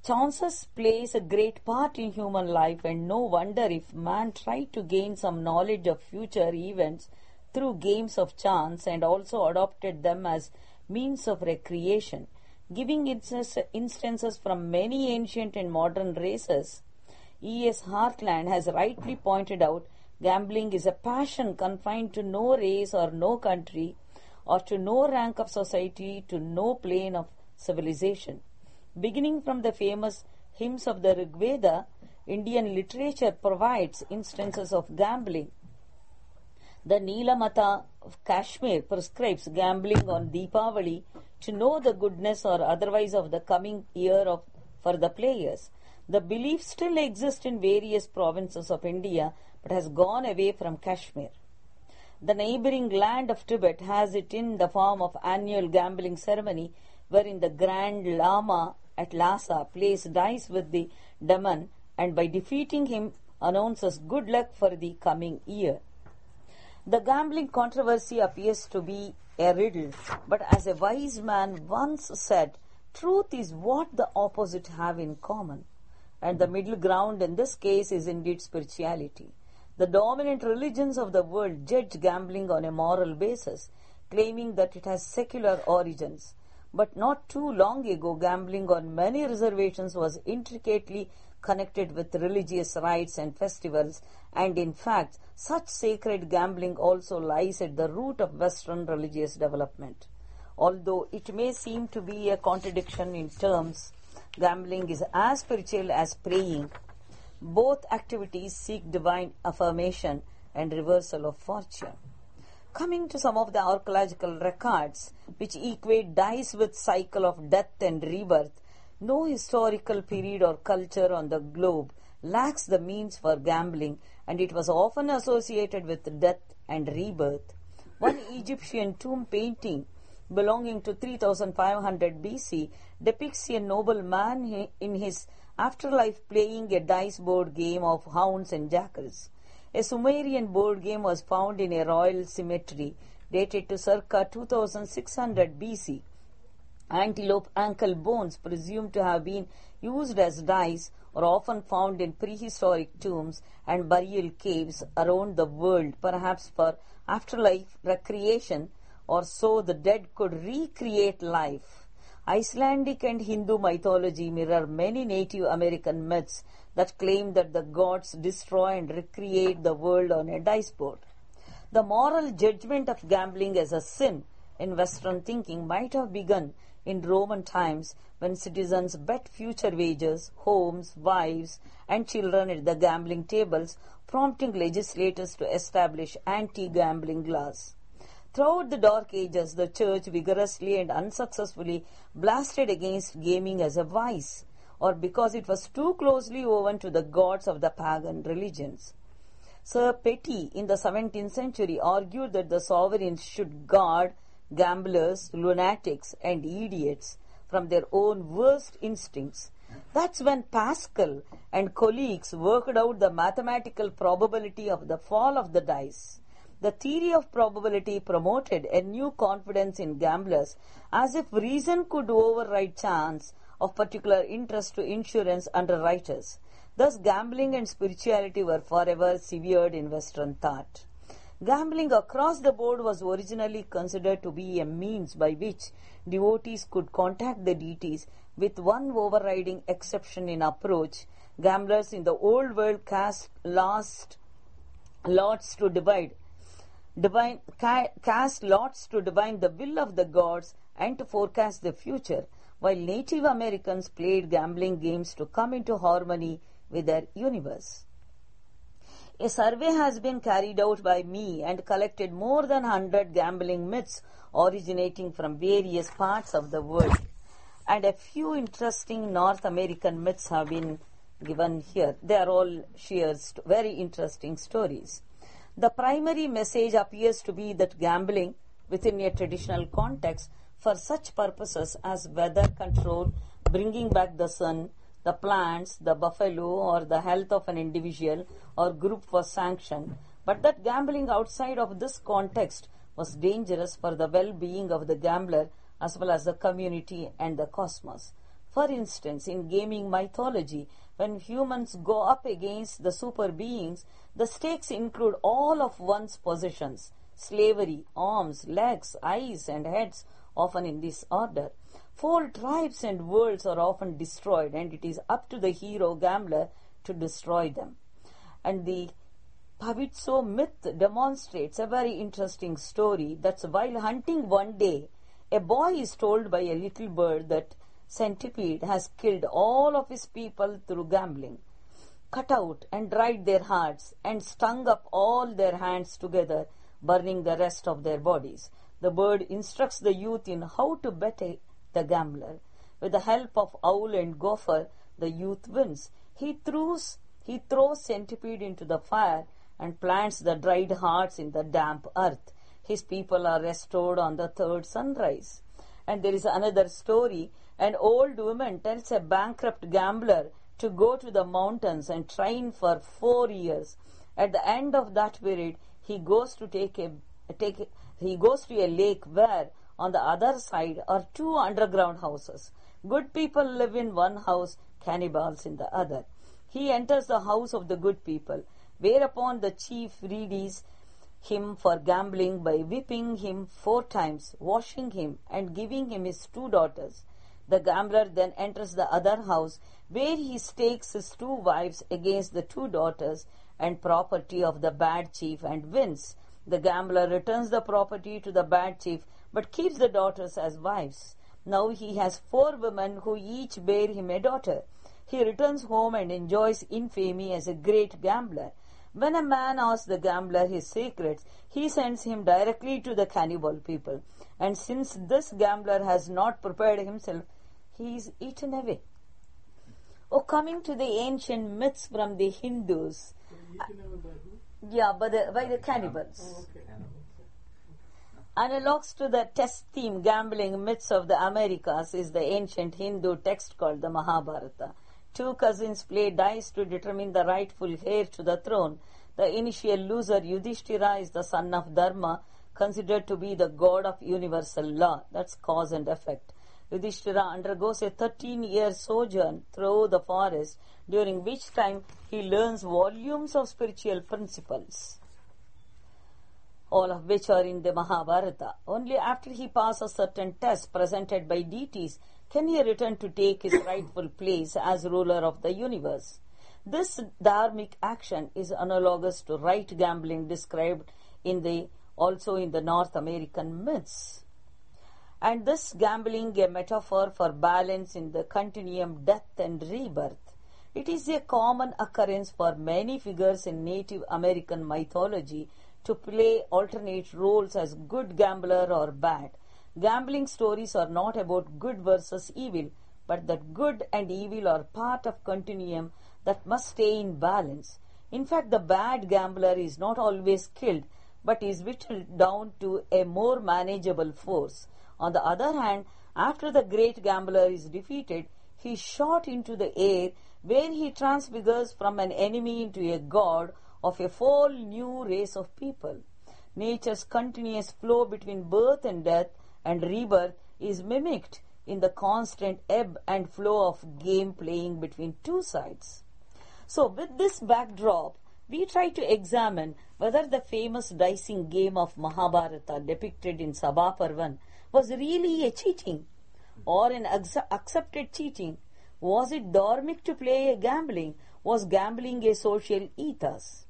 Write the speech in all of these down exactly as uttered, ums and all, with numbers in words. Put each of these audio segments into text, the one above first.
Chances plays a great part in human life, and no wonder if man tried to gain some knowledge of future events through games of chance and also adopted them as means of recreation. Giving instances from many ancient and modern races, E S. Hartland has rightly pointed out gambling is a passion confined to no race or no country or to no rank of society, to no plane of civilization. Beginning from the famous hymns of the Rig Veda, Indian literature provides instances of gambling. The Neela Mata of Kashmir prescribes gambling on Deepavali to know the goodness or otherwise of the coming year of, for the players. The belief still exists in various provinces of India but has gone away from Kashmir. The neighboring land of Tibet has it in the form of annual gambling ceremony wherein the Grand Lama at Lhasa plays dice with the demon and by defeating him announces good luck for the coming year. The gambling controversy appears to be a riddle, but as a wise man once said, truth is what the opposite have in common, and the middle ground in this case is indeed spirituality. The dominant religions of the world judge gambling on a moral basis, claiming that it has secular origins. But not too long ago, gambling on many reservations was intricately connected with religious rites and festivals, and in fact, such sacred gambling also lies at the root of Western religious development. Although it may seem to be a contradiction in terms, gambling is as spiritual as praying. Both activities seek divine affirmation and reversal of fortune. Coming to some of the archaeological records which equate dice with cycle of death and rebirth, no historical period or culture on the globe lacks the means for gambling, and it was often associated with death and rebirth. One Egyptian tomb painting belonging to three thousand five hundred B C depicts a noble man in his afterlife playing a dice board game of hounds and jackals. A Sumerian board game was found in a royal cemetery dated to circa two thousand six hundred B C. Antelope ankle bones, presumed to have been used as dice, are often found in prehistoric tombs and burial caves around the world, perhaps for afterlife recreation, or so the dead could recreate life. Icelandic and Hindu mythology mirror many Native American myths that claim that the gods destroy and recreate the world on a dice board. The moral judgment of gambling as a sin in Western thinking might have begun in Roman times when citizens bet future wages, homes, wives, and children at the gambling tables, prompting legislators to establish anti-gambling laws. Throughout the Dark Ages, the Church vigorously and unsuccessfully blasted against gaming as a vice, or because it was too closely woven to the gods of the pagan religions. Sir Petty in the seventeenth century argued that the sovereigns should guard gamblers, lunatics, and idiots from their own worst instincts. That's when Pascal and colleagues worked out the mathematical probability of the fall of the dice. The theory of probability promoted a new confidence in gamblers, as if reason could override chance of particular interest to insurance underwriters. Thus, gambling and spirituality were forever severed in Western thought. Gambling across the board was originally considered to be a means by which devotees could contact the deities, with one overriding exception in approach. Gamblers in the old world cast last lots to divide, divine, ca- cast lots to divine the will of the gods and to forecast the future, while Native Americans played gambling games to come into harmony with their universe. A survey has been carried out by me and collected more than one hundred gambling myths originating from various parts of the world. And a few interesting North American myths have been given here. They are all sheer, st- very interesting stories. The primary message appears to be that gambling, within a traditional context, for such purposes as weather control, bringing back the sun, the plants, the buffalo, or the health of an individual or group was sanctioned, but that gambling outside of this context was dangerous for the well-being of the gambler as well as the community and the cosmos. For instance, in gaming mythology, when humans go up against the super beings, the stakes include all of one's possessions: slavery, arms, legs, eyes, and heads, often in this order. Whole tribes and worlds are often destroyed, and it is up to the hero gambler to destroy them. And the Pavitso myth demonstrates a very interesting story. That's while hunting one day, a boy is told by a little bird that Centipede has killed all of his people through gambling, cut out and dried their hearts, and stung up all their hands together, burning the rest of their bodies. The bird instructs the youth in how to bet the gambler. With the help of owl and gopher, the youth wins. He throws, he throws Centipede into the fire and plants the dried hearts in the damp earth. His people are restored on the third sunrise. And there is another story. An old woman tells a bankrupt gambler to go to the mountains and train for four years. At the end of that period, he goes to take a take a, he goes to a lake where on the other side are two underground houses. Good people live in one house, cannibals in the other. He enters the house of the good people, whereupon the chief readies him for gambling by whipping him four times, washing him, and giving him his two daughters. The gambler then enters the other house, where he stakes his two wives against the two daughters and property of the bad chief and wins. The gambler returns the property to the bad chief, but keeps the daughters as wives. Now he has four women who each bear him a daughter. He returns home and enjoys infamy as a great gambler. When a man asks the gambler his secrets, he sends him directly to the cannibal people. And since this gambler has not prepared himself, he is eaten away. Oh, coming to the ancient myths from the Hindus. Eaten away by who? Yeah, by the, by the cannibals. Oh, okay. Analogues to the test theme gambling myths of the Americas is the ancient Hindu text called the Mahabharata. Two cousins play dice to determine the rightful heir to the throne. The initial loser, Yudhishthira, is the son of Dharma, considered to be the god of universal law. That's cause and effect. Yudhishthira undergoes a thirteen-year sojourn through the forest, during which time he learns volumes of spiritual principles, all of which are in the Mahabharata. Only after he passes certain tests presented by deities can he return to take his rightful place as ruler of the universe. This dharmic action is analogous to right gambling described in the also in the North American myths. And this gambling a metaphor for balance in the continuum death and rebirth. It is a common occurrence for many figures in Native American mythology to play alternate roles as good gambler or bad. Gambling stories are not about good versus evil, but that good and evil are part of continuum that must stay in balance. In fact, the bad gambler is not always killed, but is whittled down to a more manageable force. On the other hand, after the great gambler is defeated, he is shot into the air, where he transfigures from an enemy into a god of a whole new race of people. Nature's continuous flow between birth and death and rebirth is mimicked in the constant ebb and flow of game playing between two sides. So with this backdrop, we try to examine whether the famous dicing game of Mahabharata depicted in Sabhaparvan was really a cheating or an accepted cheating. Was it dharmic to play a gambling? Was gambling a social ethos?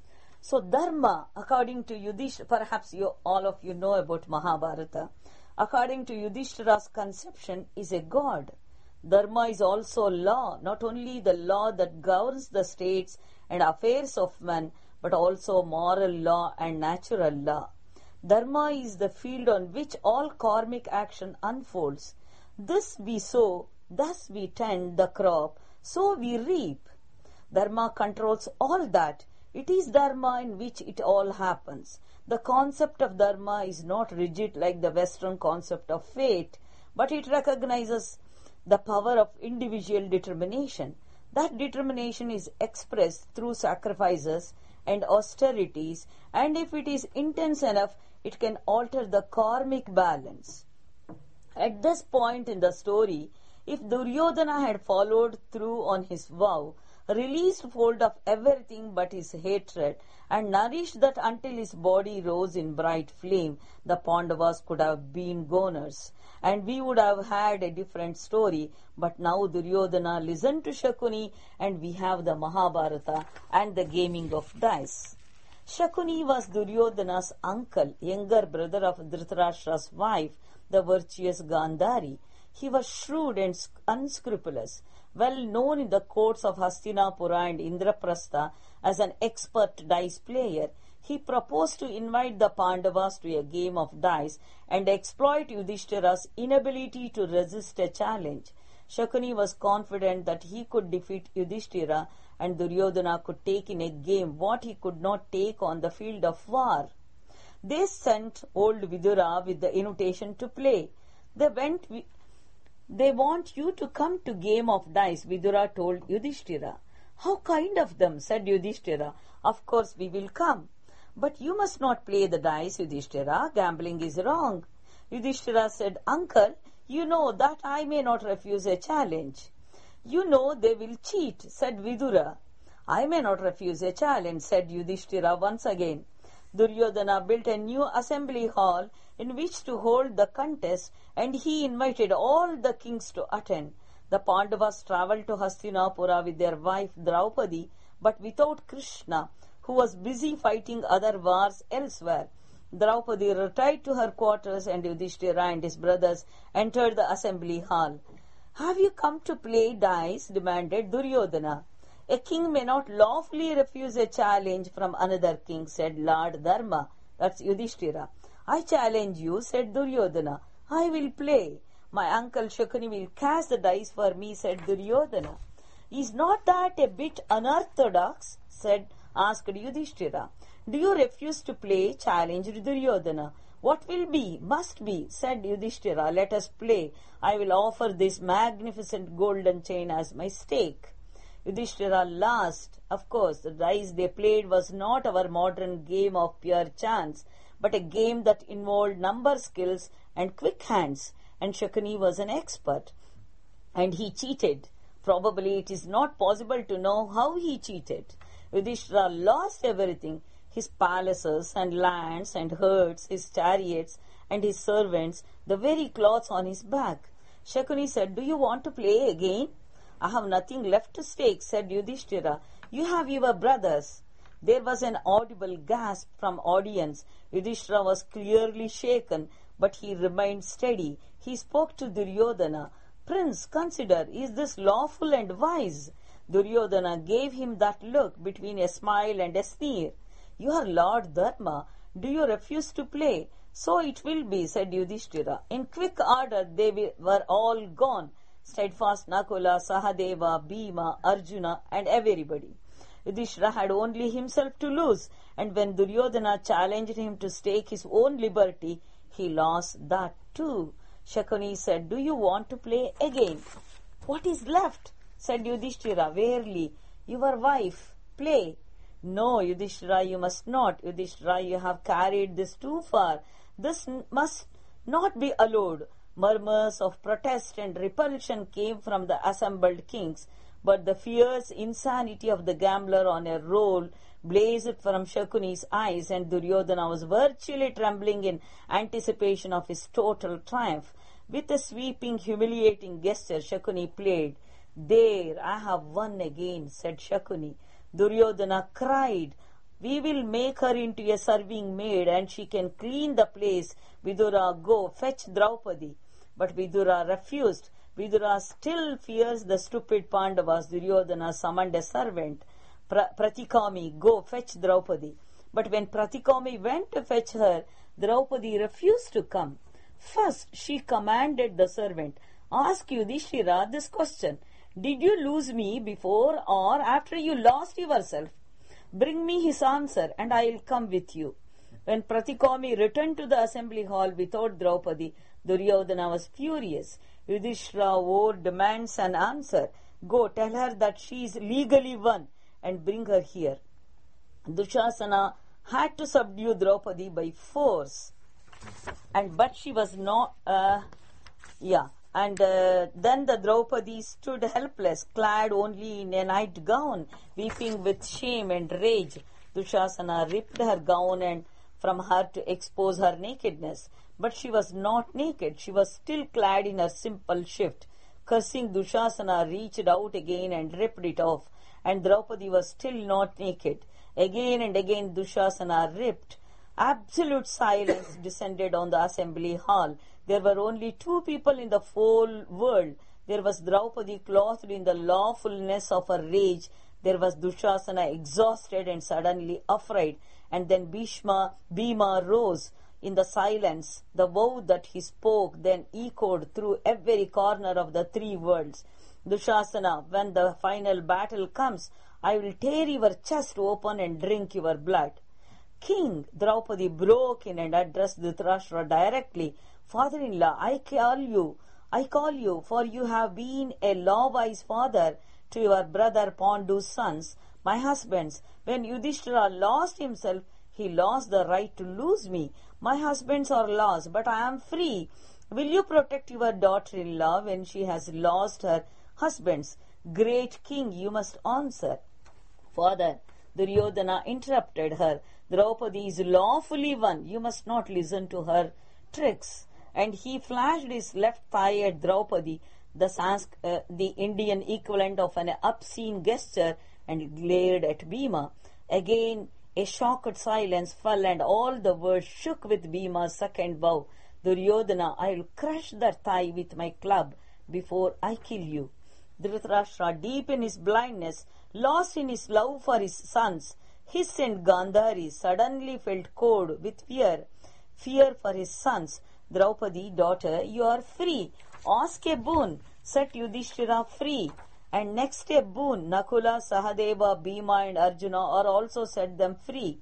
So Dharma, according to Yudhishthira, perhaps you, all of you know about Mahabharata, according to Yudhishthira's conception, is a god. Dharma is also law, not only the law that governs the states and affairs of men, but also moral law and natural law. Dharma is the field on which all karmic action unfolds. This we sow, thus we tend the crop, so we reap. Dharma controls all that. It is Dharma in which it all happens. The concept of Dharma is not rigid like the Western concept of fate, but it recognizes the power of individual determination. That determination is expressed through sacrifices and austerities, and if it is intense enough, it can alter the karmic balance. At this point in the story, If Duryodhana had followed through on his vow, released hold of everything but his hatred, and nourished that until his body rose in bright flame, the Pandavas could have been goners, and we would have had a different story. But now Duryodhana listened to Shakuni, and we have the Mahabharata and the gaming of dice. Shakuni was Duryodhana's uncle, younger brother of Dhritarashtra's wife, the virtuous Gandhari. He was shrewd and unscrupulous, well known in the courts of Hastinapura and Indraprastha as an expert dice player. He proposed to invite the Pandavas to a game of dice and exploit Yudhishthira's inability to resist a challenge. Shakuni was confident that he could defeat Yudhishthira and Duryodhana could take in a game what he could not take on the field of war. They sent old Vidura with the invitation to play. They went... They want you to come to game of dice, Vidura told Yudhishthira. How kind of them, said Yudhishthira. Of course we will come. But you must not play the dice, Yudhishthira. Gambling is wrong. Yudhishthira said, Uncle, you know that I may not refuse a challenge. You know they will cheat, said Vidura. I may not refuse a challenge, said Yudhishthira once again. Duryodhana built a new assembly hall in which to hold the contest, and he invited all the kings to attend. The Pandavas travelled to Hastinapura with their wife Draupadi, but without Krishna, who was busy fighting other wars elsewhere. Draupadi retired to her quarters, and Yudhishthira and his brothers entered the assembly hall. Have you come to play dice? Demanded Duryodhana. A king may not lawfully refuse a challenge from another king, said Lord Dharma. That's Yudhishthira. I challenge you, said Duryodhana. I will play. My uncle Shakuni will cast the dice for me, said Duryodhana. Is not that a bit unorthodox? said asked Yudhishthira. Do you refuse to play? Challenged Duryodhana. What will be, must be, said Yudhishthira. Let us play. I will offer this magnificent golden chain as my stake. Yudhishthira laughed. Of course, the dice they played was not our modern game of pure chance, but a game that involved number skills and quick hands, and Shakuni was an expert. And he cheated. Probably it is not possible to know how he cheated. Yudhishthira lost everything, his palaces and lands and herds, his chariots and his servants, the very clothes on his back. Shakuni said, Do you want to play again? I have nothing left to stake, said Yudhishthira. You have your brothers. There was an audible gasp from audience. Yudhishthira was clearly shaken, but he remained steady. He spoke to Duryodhana. Prince, consider, is this lawful and wise? Duryodhana gave him that look between a smile and a sneer. You are Lord Dharma. Do you refuse to play? So it will be, said Yudhishthira. In quick order they were all gone. Steadfast Nakula, Sahadeva, Bhima, Arjuna, and everybody. Yudhishthira had only himself to lose, and when Duryodhana challenged him to stake his own liberty, he lost that too. Shakuni said, Do you want to play again? What is left? Said Yudhishthira, Verily, your wife, play. No, Yudhishthira, you must not. Yudhishthira, you have carried this too far. This n- must not be allowed. Murmurs of protest and repulsion came from the assembled kings, but the fierce insanity of the gambler on a roll blazed from Shakuni's eyes, and Duryodhana was virtually trembling in anticipation of his total triumph. With a sweeping, humiliating gesture, Shakuni played. There, I have won again, said Shakuni. Duryodhana cried, We will make her into a serving maid, and she can clean the place. Vidura, go, fetch Draupadi. But Vidura refused. Vidura still fears the stupid Pandavas. Duryodhana summoned a servant. Pra- Pratikami, go, fetch Draupadi. But when Pratikami went to fetch her, Draupadi refused to come. First, she commanded the servant, Ask Yudhishthira this question. Did you lose me before or after you lost yourself? Bring me his answer, and I will come with you. When Pratikami returned to the assembly hall without Draupadi, Duryodhana was furious. Yudhishthira wore demands an answer. Go, tell her that she is legally won, and bring her here. Dushasana had to subdue Draupadi by force, and but she was not. Uh, yeah, And uh, then the Draupadi stood helpless, clad only in a night gown, weeping with shame and rage. Dushasana ripped her gown and from her to expose her nakedness. But she was not naked. She was still clad in her simple shift. Cursing, Dushasana reached out again and ripped it off. And Draupadi was still not naked. Again and again Dushasana ripped. Absolute silence descended on the assembly hall. There were only two people in the whole world. There was Draupadi clothed in the lawfulness of her rage. There was Dushasana exhausted and suddenly afraid. And then Bhishma, Bhima rose in the silence. The vow that he spoke then echoed through every corner of the three worlds. Dushasana, when the final battle comes, I will tear your chest open and drink your blood. King, Draupadi broke in and addressed Dhritarashtra directly. Father-in-law, I call you, I call you, for you have been a law-wise father to your brother Pandu's sons, my husbands. When Yudhishthira lost himself, he lost the right to lose me. My husbands are lost, but I am free. Will you protect your daughter-in-law when she has lost her husbands? Great king, you must answer. Father, Duryodhana interrupted her. Draupadi is lawfully won. You must not listen to her tricks. And he flashed his left thigh at Draupadi, the, Sansk- uh, the Indian equivalent of an obscene gesture, and glared at Bhima. Again, a shocked silence fell, and all the world shook with Bhima's second vow. Duryodhana, I will crush that thigh with my club before I kill you. Dhritarashtra, deep in his blindness, lost in his love for his sons, his and Gandhari, suddenly felt cold with fear. Fear for his sons. Draupadi, daughter, you are free. Ask a boon. Set Yudhishthira free. And next a boon. Nakula, Sahadeva, Bhima and Arjuna are also set them free.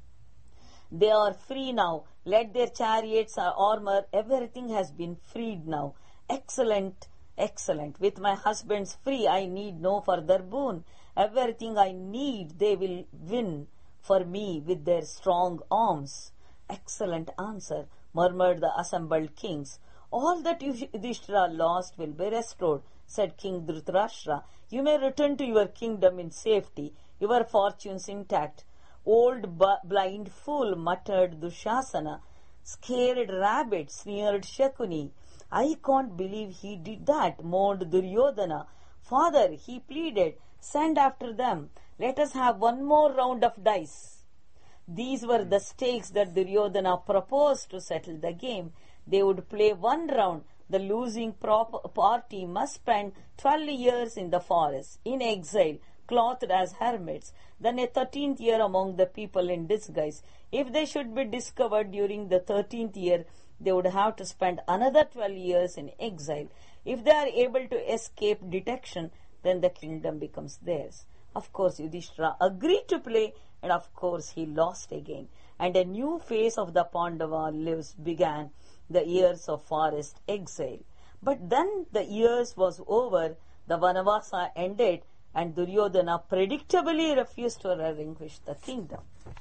They are free now. Let their chariots, armor, everything has been freed now. Excellent, excellent. With my husbands free, I need no further boon. Everything I need, they will win for me with their strong arms. Excellent answer, murmured the assembled kings. All that Yudhishthira lost will be restored, said King Dhritarashtra. You may return to your kingdom in safety, your fortunes intact. Old blind fool, muttered Dushasana. Scared rabbit, sneered Shakuni. I can't believe he did that, moaned Duryodhana. Father, he pleaded, send after them. Let us have one more round of dice. These were the stakes that Duryodhana proposed to settle the game. They would play one round. The losing prop- party must spend twelve years in the forest, in exile, clothed as hermits, then a thirteenth year among the people in disguise. If they should be discovered during the thirteenth year, they would have to spend another twelve years in exile. If they are able to escape detection, then the kingdom becomes theirs. Of course, Yudhishthira agreed to play, and of course he lost again. And a new phase of the Pandava lives began, the years of forest exile. But then the years was over, the Vanavasa ended, and Duryodhana predictably refused to relinquish the kingdom.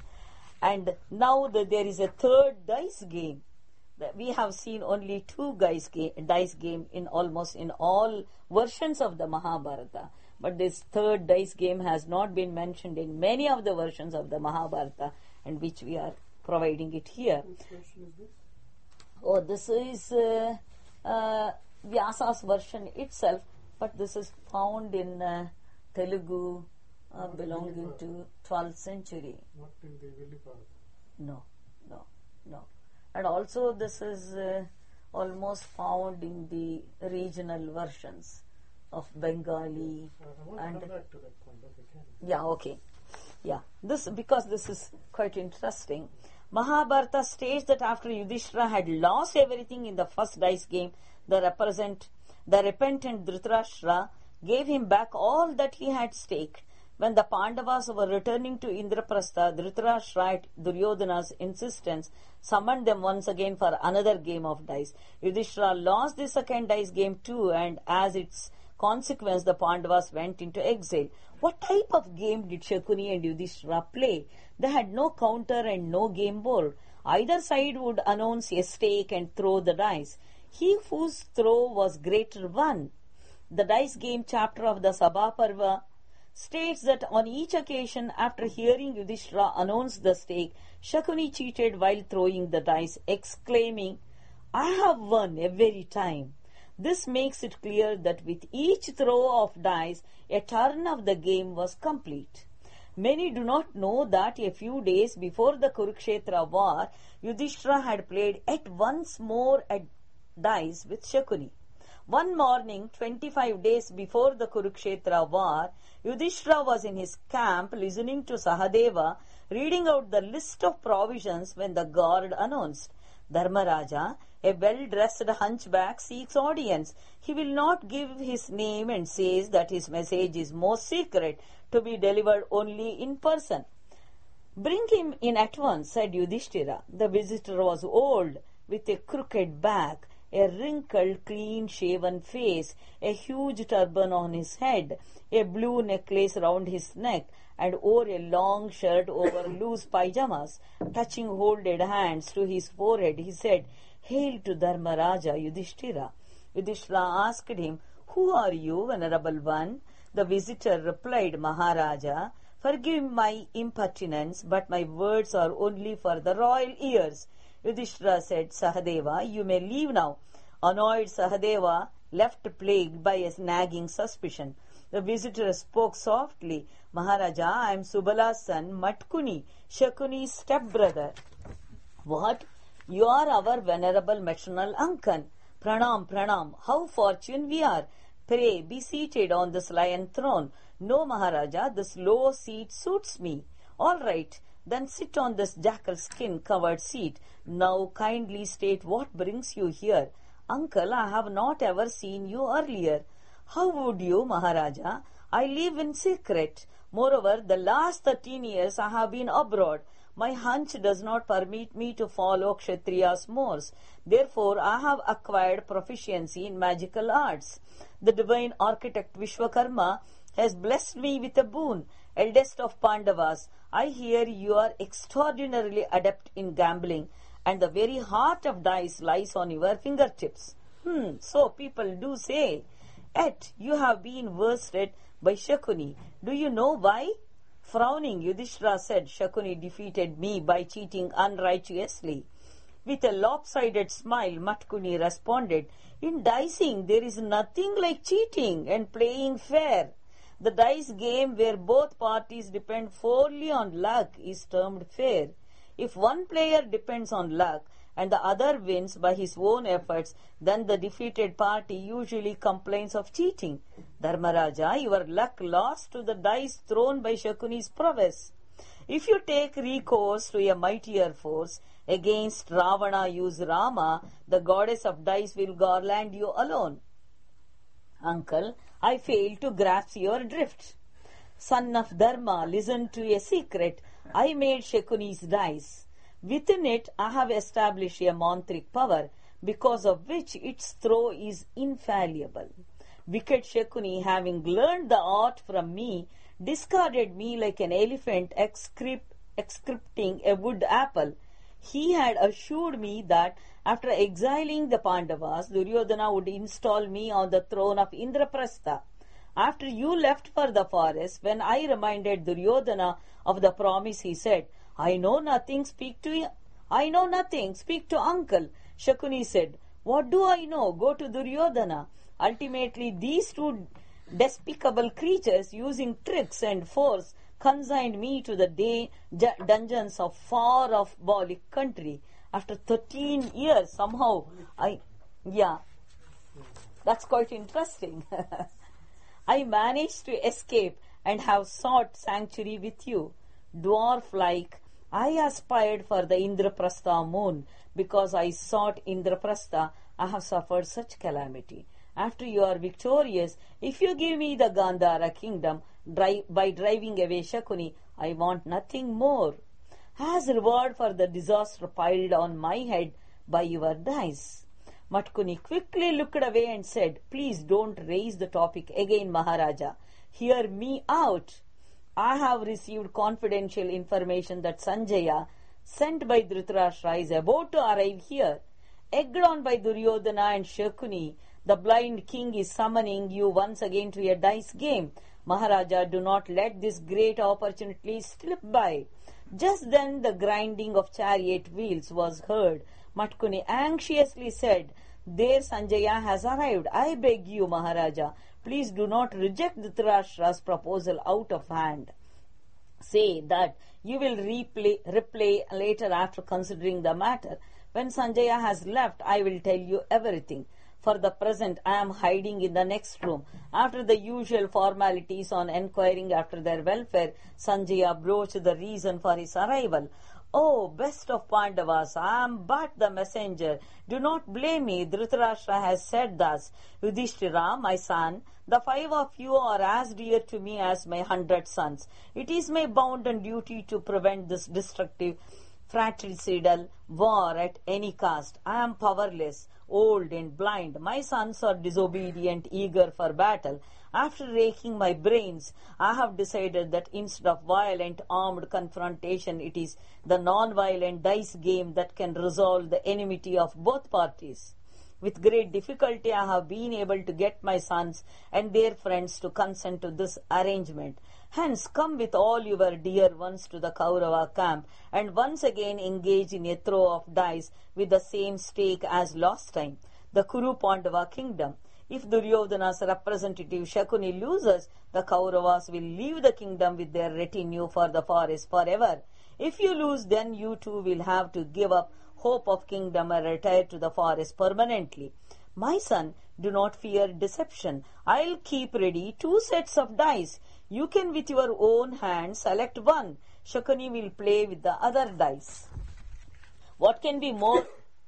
And now the, there is a third dice game. We have seen only two dice game, dice game in almost in all versions of the Mahabharata. But this third dice game has not been mentioned in many of the versions of the Mahabharata, and which we are providing it here. Which version is this? Oh, this is uh, uh, Vyasa's version itself, but this is found in uh, Telugu uh, belonging to twelfth century. Not in the Villipara. No, no, no. And also this is uh, almost found in the regional versions of Bengali. Uh, I want and to come back to that point, if you can. Yeah, okay. Yeah, this because this is quite interesting. Mahabharata states that after Yudhishthira had lost everything in the first dice game, the represent the repentant Dhritarashtra gave him back all that he had staked. When the Pandavas were returning to Indraprastha, Dhritarashtra, at Duryodhana's insistence, summoned them once again for another game of dice. Yudhishthira lost the second dice game too, and as its consequence, the Pandavas went into exile. What type of game did Shakuni and Yudhishthira play? They had no counter and no game board. Either side would announce a stake and throw the dice. He whose throw was greater won. The dice game chapter of the Sabha Parva states that on each occasion after hearing Yudhishthira announce the stake, Shakuni cheated while throwing the dice, exclaiming, "I have won every time." This makes it clear that with each throw of dice, a turn of the game was complete. Many do not know that a few days before the Kurukshetra war, Yudhishthira had played yet once more at dice with Shakuni. One morning, twenty-five days before the Kurukshetra war, Yudhishthira was in his camp listening to Sahadeva reading out the list of provisions when the guard announced, "Dharmaraja, a well-dressed hunchback seeks audience. He will not give his name and says that his message is most secret, to be delivered only in person." "Bring him in at once," said Yudhishthira. The visitor was old, with a crooked back, a wrinkled, clean-shaven face, a huge turban on his head, a blue necklace round his neck, and wore a long shirt over loose pyjamas. Touching folded hands to his forehead, he said, "Hail to Dharmaraja Yudhishthira." Yudhishthira asked him, "Who are you, Venerable One?" The visitor replied, "Maharaja, forgive my impertinence, but my words are only for the royal ears." Yudhishthira said, "Sahadeva, you may leave now." Annoyed Sahadeva left plagued by a nagging suspicion. The visitor spoke softly, "Maharaja, I am Subala's son, Matkuni, Shakuni's stepbrother." "What? You are our venerable maternal uncle. Pranam, pranam. How fortunate we are. Pray, be seated on this lion throne." "No, Maharaja, this low seat suits me." "All right, then sit on this jackal skin covered seat. Now kindly state what brings you here." "Uncle, I have not ever seen you earlier." "How would you, Maharaja? I live in secret. Moreover, the last thirteen years I have been abroad. My hunch does not permit me to follow Kshatriya's mores. Therefore, I have acquired proficiency in magical arts. The divine architect Vishwakarma has blessed me with a boon. Eldest of Pandavas, I hear you are extraordinarily adept in gambling, and the very heart of dice lies on your fingertips." "Hmm, so people do say. Yet you have been worsted by Shakuni. Do you know why?" Frowning, Yudhishthira said, "Shakuni defeated me by cheating unrighteously." With a lopsided smile, Matkuni responded, "In dicing, there is nothing like cheating and playing fair. The dice game where both parties depend wholly on luck is termed fair. If one player depends on luck and the other wins by his own efforts, then the defeated party usually complains of cheating. Dharmaraja, your luck lost to the dice thrown by Shakuni's prowess. If you take recourse to a mightier force, against Ravana use Rama, the goddess of dice will garland you alone." "Uncle, I fail to grasp your drift." "Son of Dharma, listen to a secret. I made Shakuni's dice. Within it, I have established a mantric power, because of which its throw is infallible. Wicked Shakuni, having learned the art from me, discarded me like an elephant excrep- excrepting a wood apple. He had assured me that after exiling the Pandavas, Duryodhana would install me on the throne of Indraprastha. After you left for the forest, when I reminded Duryodhana of the promise, he said, I know nothing, speak to I know nothing, speak to uncle. Shakuni said, What do I know? Go to Duryodhana. Ultimately, these two despicable creatures, using tricks and force, consigned me to the day dungeons of far-off Baulik country. After thirteen years, somehow, I, yeah, that's quite interesting. I managed to escape and have sought sanctuary with you. Dwarf-like, I aspired for the Indraprastha moon. Because I sought Indraprastha, I have suffered such calamity. After you are victorious, if you give me the Gandhara kingdom, drive, by driving away Shakuni, I want nothing more. As reward for the disaster piled on my head by your dice. Matkuni quickly looked away and said, Please don't raise the topic again, Maharaja. Hear me out. I have received confidential information that Sanjaya, sent by Dhritarashtra, is about to arrive here. egged on by Duryodhana and Shakuni, the blind king is summoning you once again to a dice game. Maharaja, do not let this great opportunity slip by. Just then the grinding of chariot wheels was heard. Matkuni anxiously said, there Sanjaya has arrived. I beg you, Maharaja, please do not reject Dhritarashtra's proposal out of hand. Say that you will replay, replay later after considering the matter. When Sanjaya has left, I will tell you everything. For the present, I am hiding in the next room. After the usual formalities on enquiring after their welfare, Sanjaya broached the reason for his arrival. Oh, best of Pandavas, I am but the messenger. Do not blame me. Dhritarashtra has said thus, Yudhishthira, my son, the five of you are as dear to me as my hundred sons. It is my bounden duty to prevent this destructive fratricidal war at any cost. I am powerless, old and blind. My sons are disobedient, eager for battle. After raking my brains, I have decided that instead of violent armed confrontation, it is the non-violent dice game that can resolve the enmity of both parties. With great difficulty, I have been able to get my sons and their friends to consent to this arrangement. Hence, come with all your dear ones to the Kaurava camp and once again engage in a throw of dice with the same stake as last time, the Kuru Pandava kingdom. If Duryodhana's representative Shakuni loses, the Kauravas will leave the kingdom with their retinue for the forest forever. If you lose, then you too will have to give up hope of kingdom and retire to the forest permanently. My son, do not fear deception. I'll keep ready two sets of dice. You can with your own hand select one. Shakuni will play with the other dice. What can be more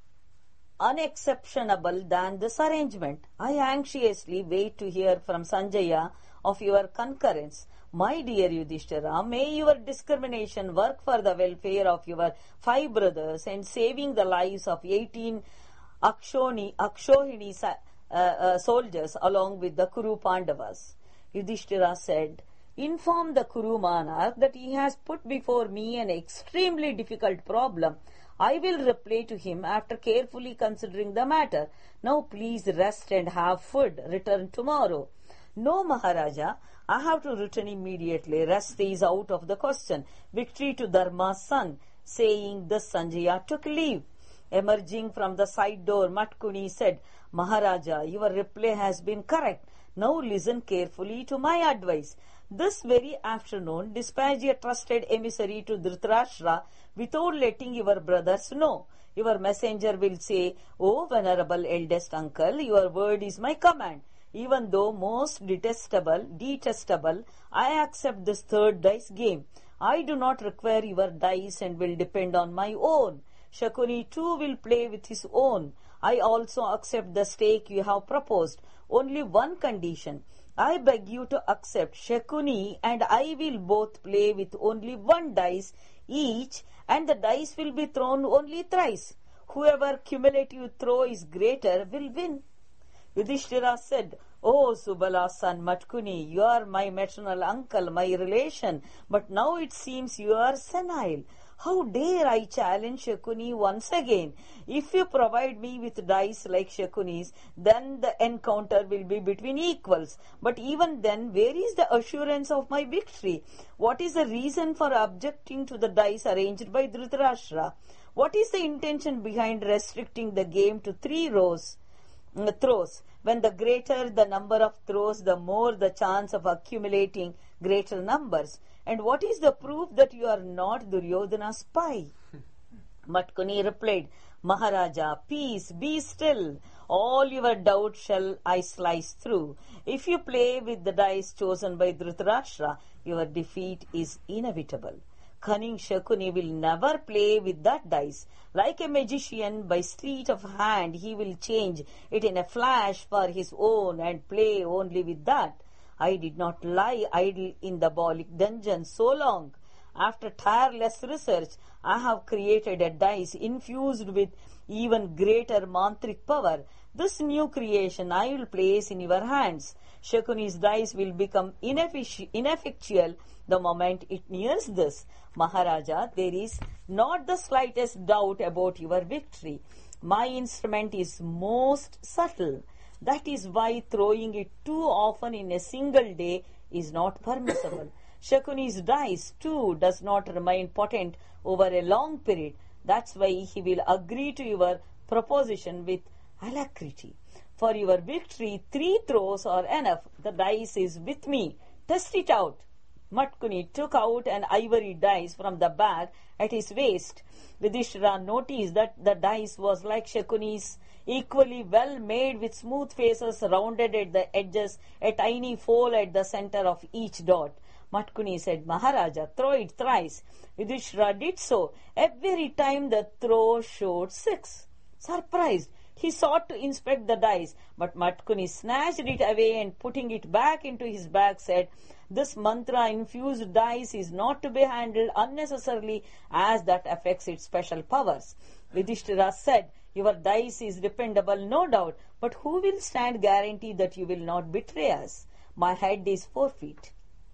unexceptionable than this arrangement? I anxiously wait to hear from Sanjaya of your concurrence. My dear Yudhishthira, may your discrimination work for the welfare of your five brothers and saving the lives of eighteen Akshoni, Akshohini uh, uh, soldiers along with the Kuru Pandavas. Yudhishthira said, inform the Kuru monarch that he has put before me an extremely difficult problem. I will reply to him after carefully considering the matter. Now please rest and have food. Return tomorrow. No, Maharaja, I have to return immediately. Rest is out of the question. Victory to Dharma's son. Saying this, Sanjaya took leave. Emerging from the side door, Matkuni said, Maharaja, your reply has been correct. Now listen carefully to my advice. This very afternoon, dispatch a trusted emissary to Dhritarashtra without letting your brothers know. Your messenger will say, O venerable eldest uncle, your word is my command. Even though most detestable, detestable, I accept this third dice game. I do not require your dice and will depend on my own. Shakuni too will play with his own. I also accept the stake you have proposed. Only one condition. I beg you to accept Shakuni and I will both play with only one dice each, and the dice will be thrown only thrice. Whoever cumulative throw is greater will win. Yudhishthira said, O Subala's son Matkuni, you are my maternal uncle, my relation, but now it seems you are senile. How dare I challenge Shakuni once again? If you provide me with dice like Shakuni's, then the encounter will be between equals. But even then, where is the assurance of my victory? What is the reason for objecting to the dice arranged by Dhritarashtra? What is the intention behind restricting the game to three rows? Throws. When the greater the number of throws, the more the chance of accumulating greater numbers. And what is the proof that you are not Duryodhana's spy? Matkuni replied, Maharaja, peace, be still. All your doubts shall I slice through. If you play with the dice chosen by Dhritarashtra, your defeat is inevitable. Cunning Shakuni will never play with that dice. Like a magician, by sleight of hand, he will change it in a flash for his own and play only with that. I did not lie idle in the Baulik dungeon so long. After tireless research, I have created a dice infused with even greater mantric power. This new creation I will place in your hands. Shakuni's dice will become ineffic- ineffectual the moment it nears this. Maharaja, there is not the slightest doubt about your victory. My instrument is most subtle. That is why throwing it too often in a single day is not permissible. Shakuni's dice, too, does not remain potent over a long period. That's why he will agree to your proposition with alacrity. For your victory, three throws are enough. The dice is with me. Test it out. Matkuni took out an ivory dice from the bag at his waist. Yudhishthira noticed that the dice was like Shakuni's, equally well made with smooth faces rounded at the edges, a tiny foal at the center of each dot. Matkuni said, Maharaja, throw it thrice. Yudhishthira did so. Every time the throw showed six. Surprised, he sought to inspect the dice, but Matkuni snatched it away and putting it back into his bag said, This mantra-infused dice is not to be handled unnecessarily as that affects its special powers. Yudhishthira said, Your dice is dependable, no doubt, but who will stand guarantee that you will not betray us? My head is four feet.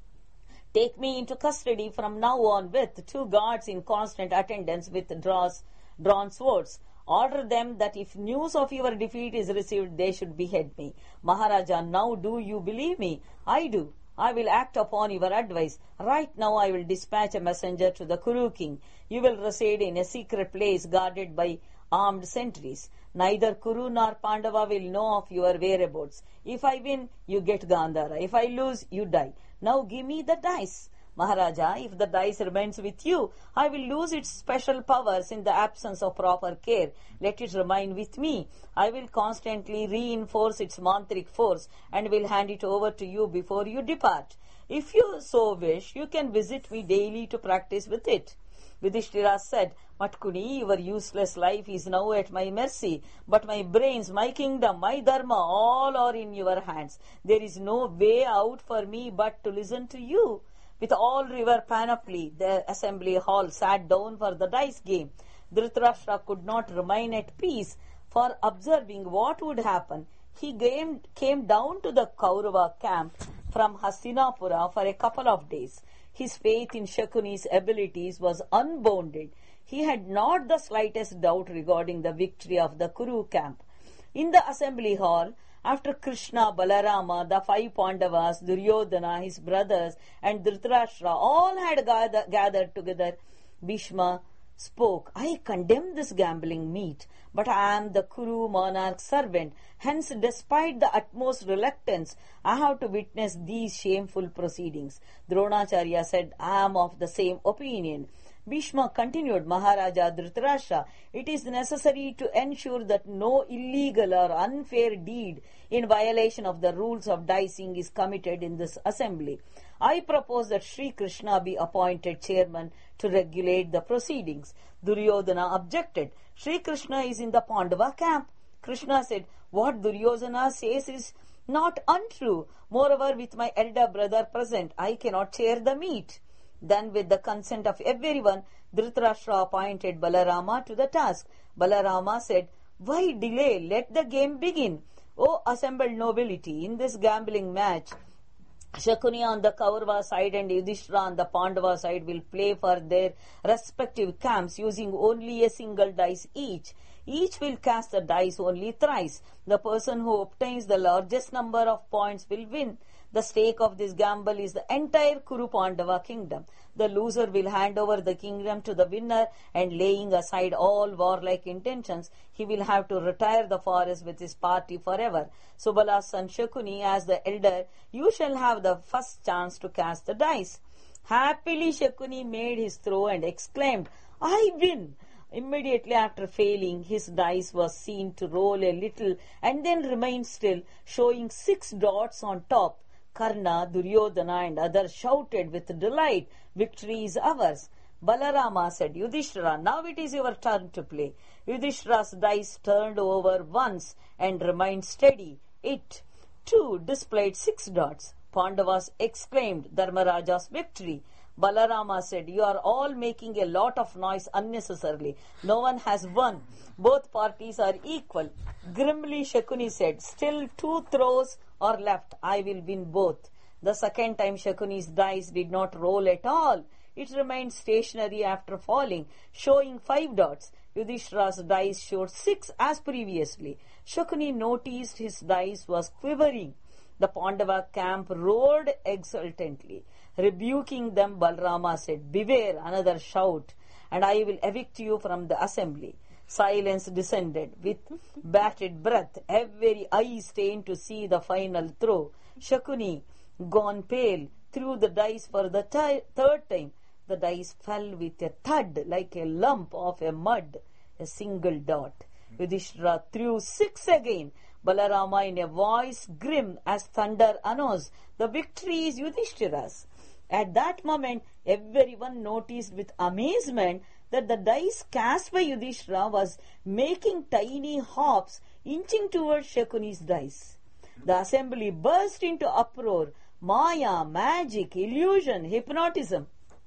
Take me into custody from now on with two guards in constant attendance with draws, drawn swords. Order them that if news of your defeat is received, they should behead me. Maharaja, now do you believe me? I do. I will act upon your advice. Right now I will dispatch a messenger to the Kuru king. You will reside in a secret place guarded by armed sentries. Neither Kuru nor Pandava will know of your whereabouts. If I win, you get Gandhara. If I lose, you die. Now give me the dice. Maharaja, if the dice remains with you, I will lose its special powers in the absence of proper care. Let it remain with me. I will constantly reinforce its mantric force and will hand it over to you before you depart. If you so wish, you can visit me daily to practice with it. Yudhishthira said, Matkuni, your useless life is now at my mercy, but my brains, my kingdom, my dharma, all are in your hands. There is no way out for me but to listen to you. With all river panoply, the assembly hall sat down for the dice game. Dhritarashtra could not remain at peace for observing what would happen. He came, came down to the Kaurava camp from Hastinapura for a couple of days. His faith in Shakuni's abilities was unbounded. He had not the slightest doubt regarding the victory of the Kuru camp. In the assembly hall, after Krishna, Balarama, the five Pandavas, Duryodhana, his brothers, and Dhritarashtra all had gather, gathered together, Bhishma spoke, I condemn this gambling meet, but I am the Kuru monarch's servant. Hence, despite the utmost reluctance, I have to witness these shameful proceedings. Dronacharya said, I am of the same opinion. Bhishma continued, Maharaja Dhritarashtra, it is necessary to ensure that no illegal or unfair deed in violation of the rules of dicing is committed in this assembly. I propose that Sri Krishna be appointed chairman to regulate the proceedings. Duryodhana objected. Sri Krishna is in the Pandava camp. Krishna said, what Duryodhana says is not untrue. Moreover, with my elder brother present, I cannot chair the meet. Then, with the consent of everyone, Dhritarashtra appointed Balarama to the task. Balarama said, why delay? Let the game begin. O assembled nobility, in this gambling match, Shakuni on the Kaurava side and Yudhishthira on the Pandava side will play for their respective camps using only a single dice each. Each will cast the dice only thrice. The person who obtains the largest number of points will win. The stake of this gamble is the entire Kuru Pandava kingdom. The loser will hand over the kingdom to the winner, and laying aside all warlike intentions, he will have to retire the forest with his party forever. Subala's son Shakuni, as the elder, you shall have the first chance to cast the dice. Happily Shakuni made his throw and exclaimed, I win! Immediately after failing, his dice was seen to roll a little and then remain still, showing six dots on top. Karna, Duryodhana and others shouted with delight, victory is ours. Balarama said, Yudhishthira, now it is your turn to play. Yudhishthira's dice turned over once and remained steady. It, too, displayed six dots. Pandavas exclaimed, Dharmaraja's victory. Balarama said, you are all making a lot of noise unnecessarily. No one has won. Both parties are equal. Grimly Shakuni said, still two throws are left. I will win both. The second time Shakuni's dice did not roll at all. It remained stationary after falling, showing five dots. Yudhishthira's dice showed six as previously. Shakuni noticed his dice was quivering. The Pandava camp roared exultantly. Rebuking them, Balrama said, "Beware!" Another shout, "and I will evict you from the assembly." Silence descended. With bated breath, every eye strained to see the final throw. Shakuni, gone pale, threw the dice for the t- third time. The dice fell with a thud like a lump of a mud, a single dot. Yudhishthira threw six again. Balarama, in a voice grim as thunder, announced, "The victory is Yudhishthira's." At that moment, everyone noticed with amazement that the dice cast by Yudhishthira was making tiny hops, inching towards Shakuni's dice. The assembly burst into uproar. Maya, magic, illusion, hypnotism.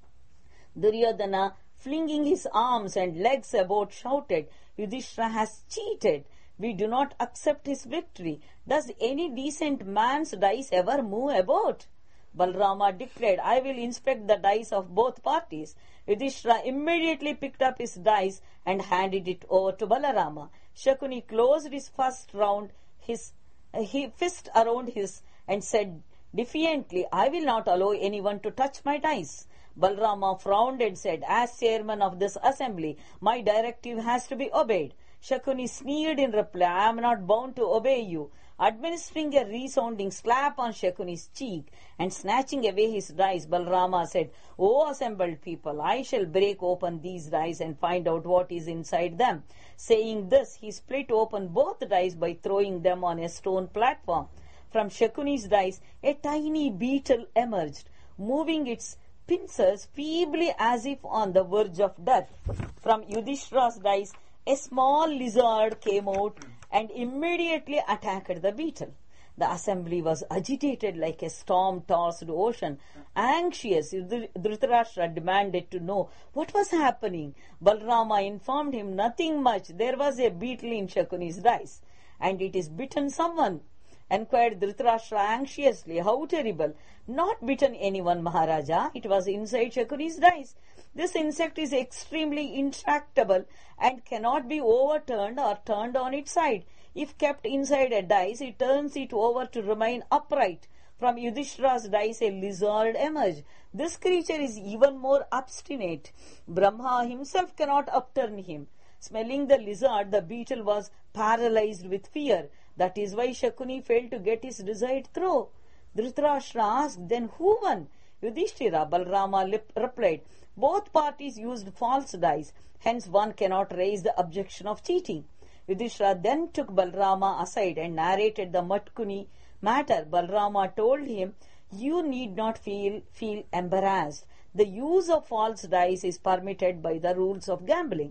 Duryodhana, flinging his arms and legs about, shouted, "Yudhishthira has cheated. We do not accept his victory. Does any decent man's dice ever move about?" Balrama declared, "I will inspect the dice of both parties." Yudhishthira immediately picked up his dice and handed it over to Balarama. Shakuni closed his first round, his uh, he fist around his, and said defiantly, "I will not allow anyone to touch my dice." Balrama frowned and said, "As chairman of this assembly, my directive has to be obeyed." Shakuni sneered in reply, "I am not bound to obey you." Administering a resounding slap on Shakuni's cheek and snatching away his dice, Balrama said, "O assembled people, I shall break open these dice and find out what is inside them." Saying this, he split open both dice by throwing them on a stone platform. From Shakuni's dice, a tiny beetle emerged, moving its pincers feebly as if on the verge of death. From Yudhishthira's dice, a small lizard came out and immediately attacked the beetle. The assembly was agitated like a storm-tossed ocean. Anxious, Dhritarashtra demanded to know what was happening. Balrama informed him nothing much. There was a beetle in Shakuni's dice, and it is bitten someone. Enquired Dhritarashtra anxiously, "How terrible?" "Not bitten anyone, Maharaja. It was inside Shakuni's dice. This insect is extremely intractable and cannot be overturned or turned on its side. If kept inside a dice, it turns it over to remain upright." From Yudhishthira's dice, a lizard emerged. "This creature is even more obstinate. Brahma himself cannot upturn him." Smelling the lizard, the beetle was paralyzed with fear. That is why Shakuni failed to get his desired throw. Dhritarashtra asked, "Then who won?" "Yudhishthira," Balrama lip- replied. "Both parties used false dice, hence one cannot raise the objection of cheating." Yudhishthira then took Balrama aside and narrated the Matkuni matter. Balrama told him, "You need not feel, feel embarrassed. The use of false dice is permitted by the rules of gambling."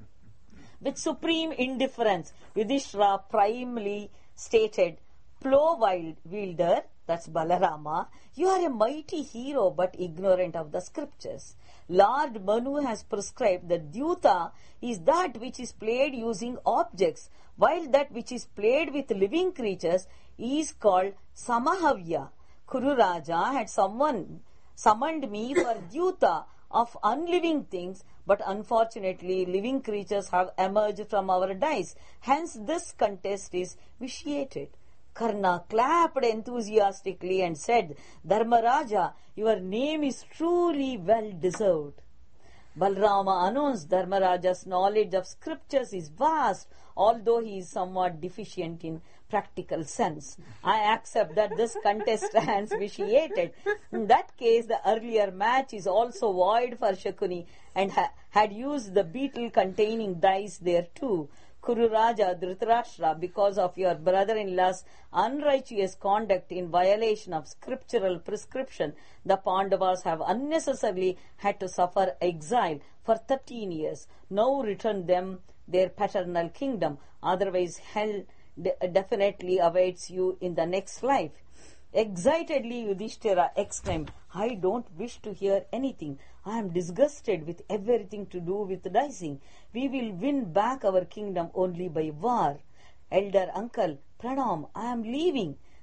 With supreme indifference, Yudhishthira primly stated, "Plow wielder," that's Balarama, "you are a mighty hero but ignorant of the scriptures. Lord Manu has prescribed that Dyuta is that which is played using objects, while that which is played with living creatures is called Samahavya. Kuru Raja had someone summoned me for Dyuta of unliving things, but unfortunately living creatures have emerged from our dice. Hence this contest is vitiated." Karna clapped enthusiastically and said, "Dharmaraja, your name is truly well deserved." Balrama announced, "Dharmaraja's knowledge of scriptures is vast, although he is somewhat deficient in practical sense. I accept that this contest stands vitiated. In that case, the earlier match is also void for Shakuni and ha- had used the beetle containing dice there too. Kuru Raja Dhritarashtra, because of your brother-in-law's unrighteous conduct in violation of scriptural prescription, the Pandavas have unnecessarily had to suffer exile for thirteen years. Now return them their paternal kingdom, otherwise hell de- definitely awaits you in the next life." Excitedly, Yudhishthira exclaimed, "I don't wish to hear anything. I am disgusted with everything to do with dicing. We will win back our kingdom only by war. Elder uncle, Pranam, I am leaving."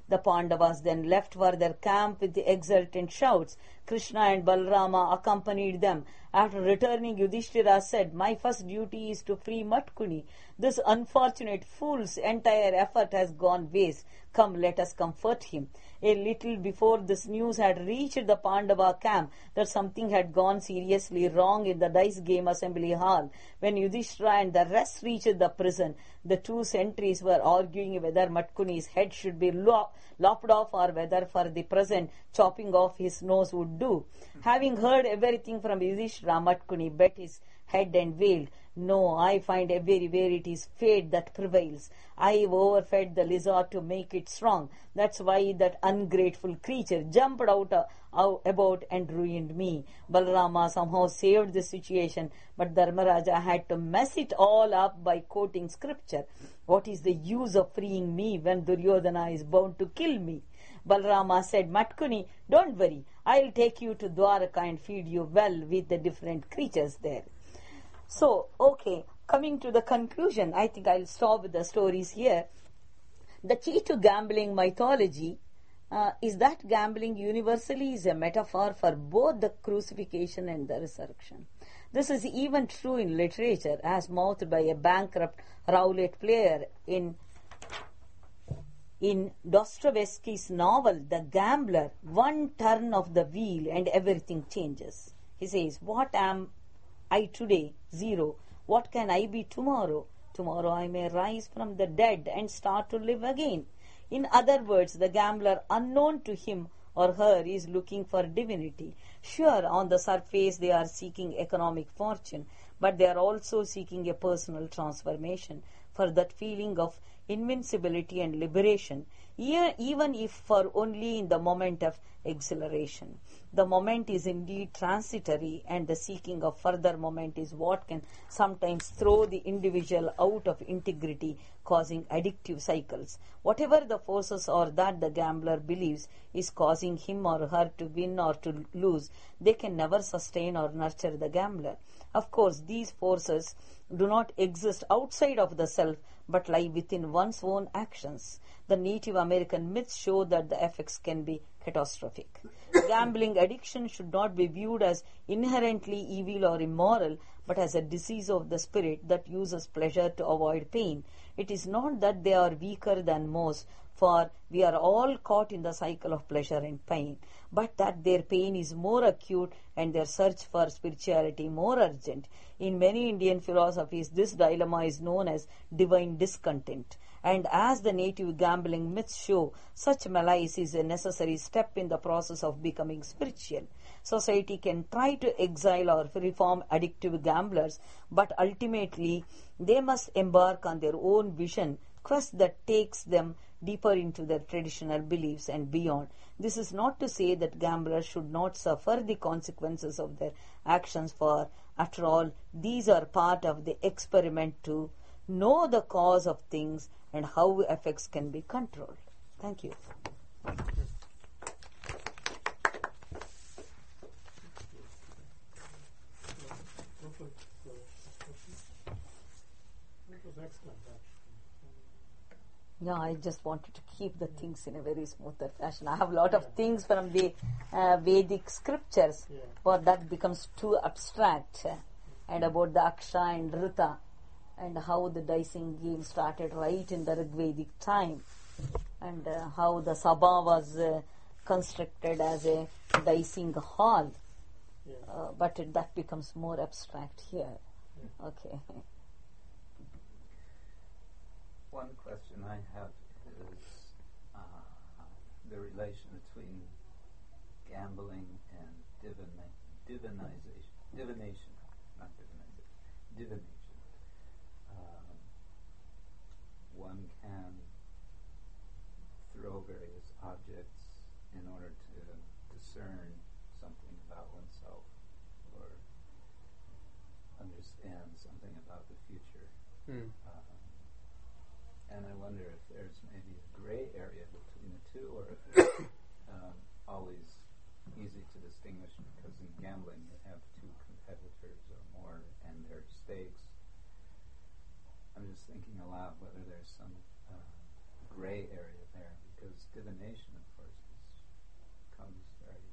The Pandavas then left for their camp with the exultant shouts. Krishna and Balarama accompanied them. After returning, Yudhishthira said, "My first duty is to free Matkuni. This unfortunate fool's entire effort has gone waste. Come, let us comfort him." A little before this news had reached the Pandava camp that something had gone seriously wrong in the dice game assembly hall. When Yudhishthira and the rest reached the prison, the two sentries were arguing whether Matkuni's head should be lo- lopped off or whether for the present chopping off his nose would do. Having heard everything from Yudhishthira, Matkuni bet his head and wailed, "No, I find everywhere it is fate that prevails. I overfed the lizard to make it strong. That's why that ungrateful creature jumped out, uh, out about and ruined me." Balarama somehow saved the situation, but Dharmaraja had to mess it all up by quoting scripture. "What is the use of freeing me when Duryodhana is bound to kill me?" Balarama said, "Matkuni, don't worry. I'll take you to Dwaraka and feed you well with the different creatures there." So, okay, coming to the conclusion, I think I'll stop with the stories here. The key to gambling mythology uh, is that gambling universally is a metaphor for both the crucifixion and the resurrection. This is even true in literature, as mouthed by a bankrupt roulette player in In Dostoevsky's novel, The Gambler. One turn of the wheel and everything changes. He says, "What am I today? Zero. What can I be tomorrow? Tomorrow I may rise from the dead and start to live again." In other words, the gambler, unknown to him or her, is looking for divinity. Sure, on the surface they are seeking economic fortune, but they are also seeking a personal transformation, for that feeling of invincibility and liberation, even if for only in the moment of exhilaration. The moment is indeed transitory, and the seeking of further moment is what can sometimes throw the individual out of integrity, causing addictive cycles. Whatever the forces are that the gambler believes is causing him or her to win or to lose, they can never sustain or nurture the gambler. Of course, these forces do not exist outside of the self, but lie within one's own actions. The Native American myths show that the effects can be catastrophic. Gambling addiction should not be viewed as inherently evil or immoral, but as a disease of the spirit that uses pleasure to avoid pain. It is not that they are weaker than most, for we are all caught in the cycle of pleasure and pain, but that their pain is more acute and their search for spirituality more urgent. In many Indian philosophies, this dilemma is known as divine discontent. And as the native gambling myths show, such malaise is a necessary step in the process of becoming spiritual. Society can try to exile or reform addictive gamblers, but ultimately they must embark on their own vision, quest that takes them deeper into their traditional beliefs and beyond. This is not to say that gamblers should not suffer the consequences of their actions, for, after all, these are part of the experiment to know the cause of things and how effects can be controlled. Thank you. It was excellent, actually. Yeah, I just wanted to keep the things in a very smoother fashion. I have a lot of things from the uh, Vedic scriptures, Yeah. but that becomes too abstract. uh, And about the Aksha and Rita, and how the dicing game started right in the Rigvedic time, and uh, how the Sabha was uh, constructed as a dicing hall. Yeah. Uh, but it, that becomes more abstract here. Yeah. Okay. One question I have is uh, the relation between gambling and divina- divinization, divination, not divinization, divination. Um, one can throw various objects in order to discern something about oneself or understand something about the future. Mm. Um, and I wonder if there's maybe a gray area between the two, or if it's um, always easy to distinguish, because in gambling you have two competitors or more and there are stakes. I'm just thinking aloud whether there's some uh, gray area there, because divination, of course, is, becomes very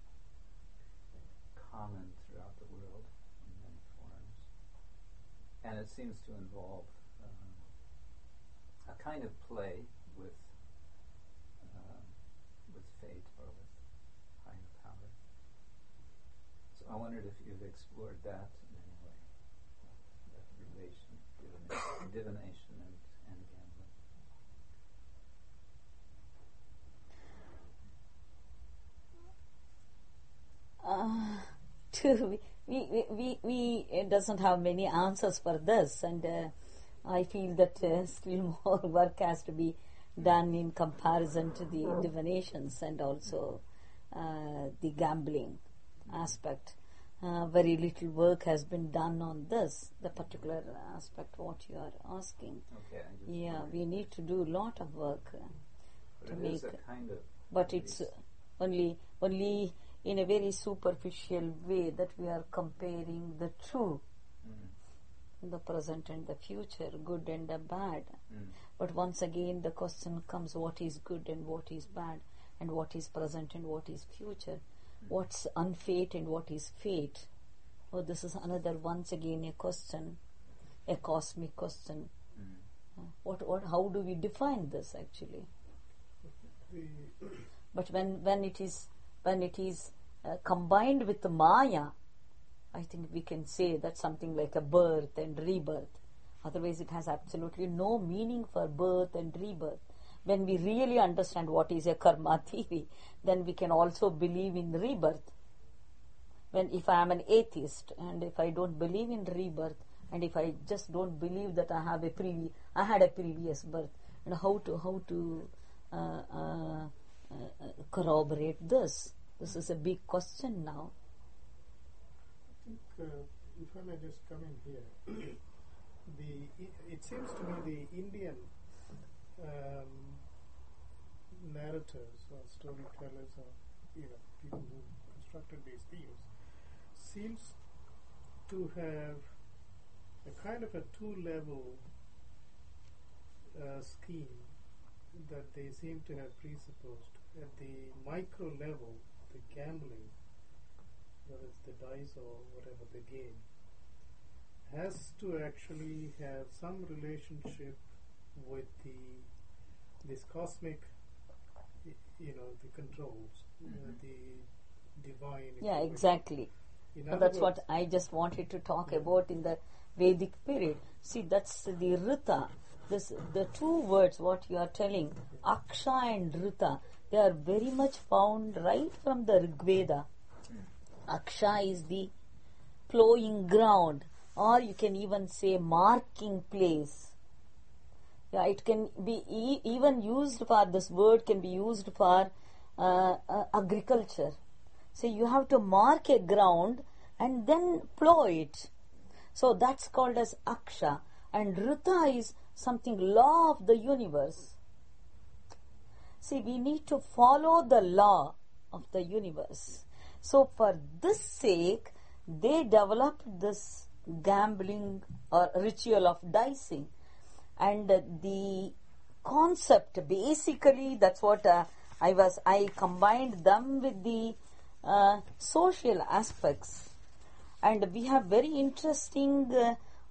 common throughout the world in many forms. And it seems to involve um, a kind of play with um, with fate or with higher power. So I wondered if you've explored that in any way, that relation, divination, divination and, and gambling. Uh, to, we, we, we, we it doesn't have many answers for this, and uh, I feel that uh, still more work has to be done in comparison to the divinations and also uh, the gambling aspect. Uh, very little work has been done on this, the particular aspect what you are asking. Okay, I just Yeah, wondered. we need to do a lot of work uh, But to it make, is a kind of, but at it's least- only only in a very superficial way that we are comparing the two, Mm, the present and the future, good and the bad. mm, But once again the question comes, what is good and what is bad, and what is present and what is future, mm. what's unfate and what is fate. Oh, this is another, once again, a question, a cosmic question. Mm. Uh, What, what, how do we define this actually? The, But when, when it is when it is uh, combined with the Maya, I think we can say that's something like a birth and rebirth. Otherwise, it has absolutely no meaning for birth and rebirth. When we really understand what is a karma theory, then we can also believe in rebirth. When if I am an atheist and if I don't believe in rebirth, and if I just don't believe that I have a previ- I had a previous birth, and how to how to uh, uh, uh, corroborate this? This is a big question now. I think, uh, if I may just come in here, the it seems to me the Indian um, narrators or storytellers or you know people who constructed these themes seems to have a kind of a two-level uh, scheme that they seem to have presupposed. At the micro level, the gambling, whether it's the dice or whatever the game, has to actually have some relationship with the this cosmic, y- you know, the controls, uh, Mhm. the divine. if Yeah, you wish. exactly. In So other that's words, what I just wanted to talk Yeah. about in the Vedic period. See, that's the Rita. This, the two words, what you are telling, Aksha and Rita, they are very much found right from the Rig Veda. Aksha is the plowing ground, or you can even say marking place. Yeah, it can be e- even used for, this word can be used for uh, uh, agriculture. So you have to mark a ground and then plow it. So that's called as Aksha. And Rita is something law of the universe. See, we need to follow the law of the universe. So for this sake, they developed this gambling or ritual of dicing. And uh, the concept, basically, that's what uh, I was, I combined them with the uh, social aspects. And we have very interesting uh,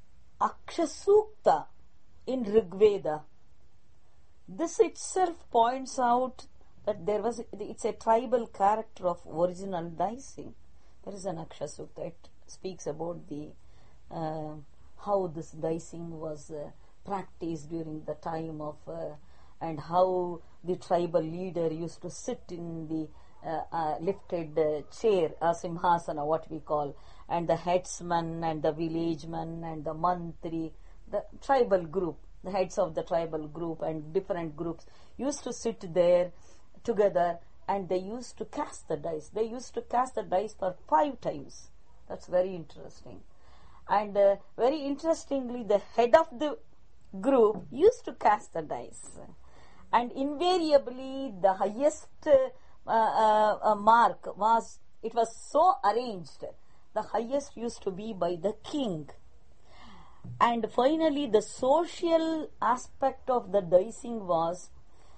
Akshasukta in Rig Veda. This itself points out that there was, it's a tribal character of original dicing. There is an Akshasukta. It speaks about the uh, how this dicing was uh, practiced during the time of uh, and how the tribal leader used to sit in the uh, uh, lifted uh, chair, a simhasana, what we call, and the headsman and the villageman and the mantri, the tribal group, the heads of the tribal group and different groups used to sit there together, and they used to cast the dice. They used to cast the dice for five times. That's very interesting. And uh, very interestingly, the head of the group used to cast the dice. And invariably, the highest uh, uh, uh, mark was, it was so arranged, the highest used to be by the king. And finally, the social aspect of the dicing was,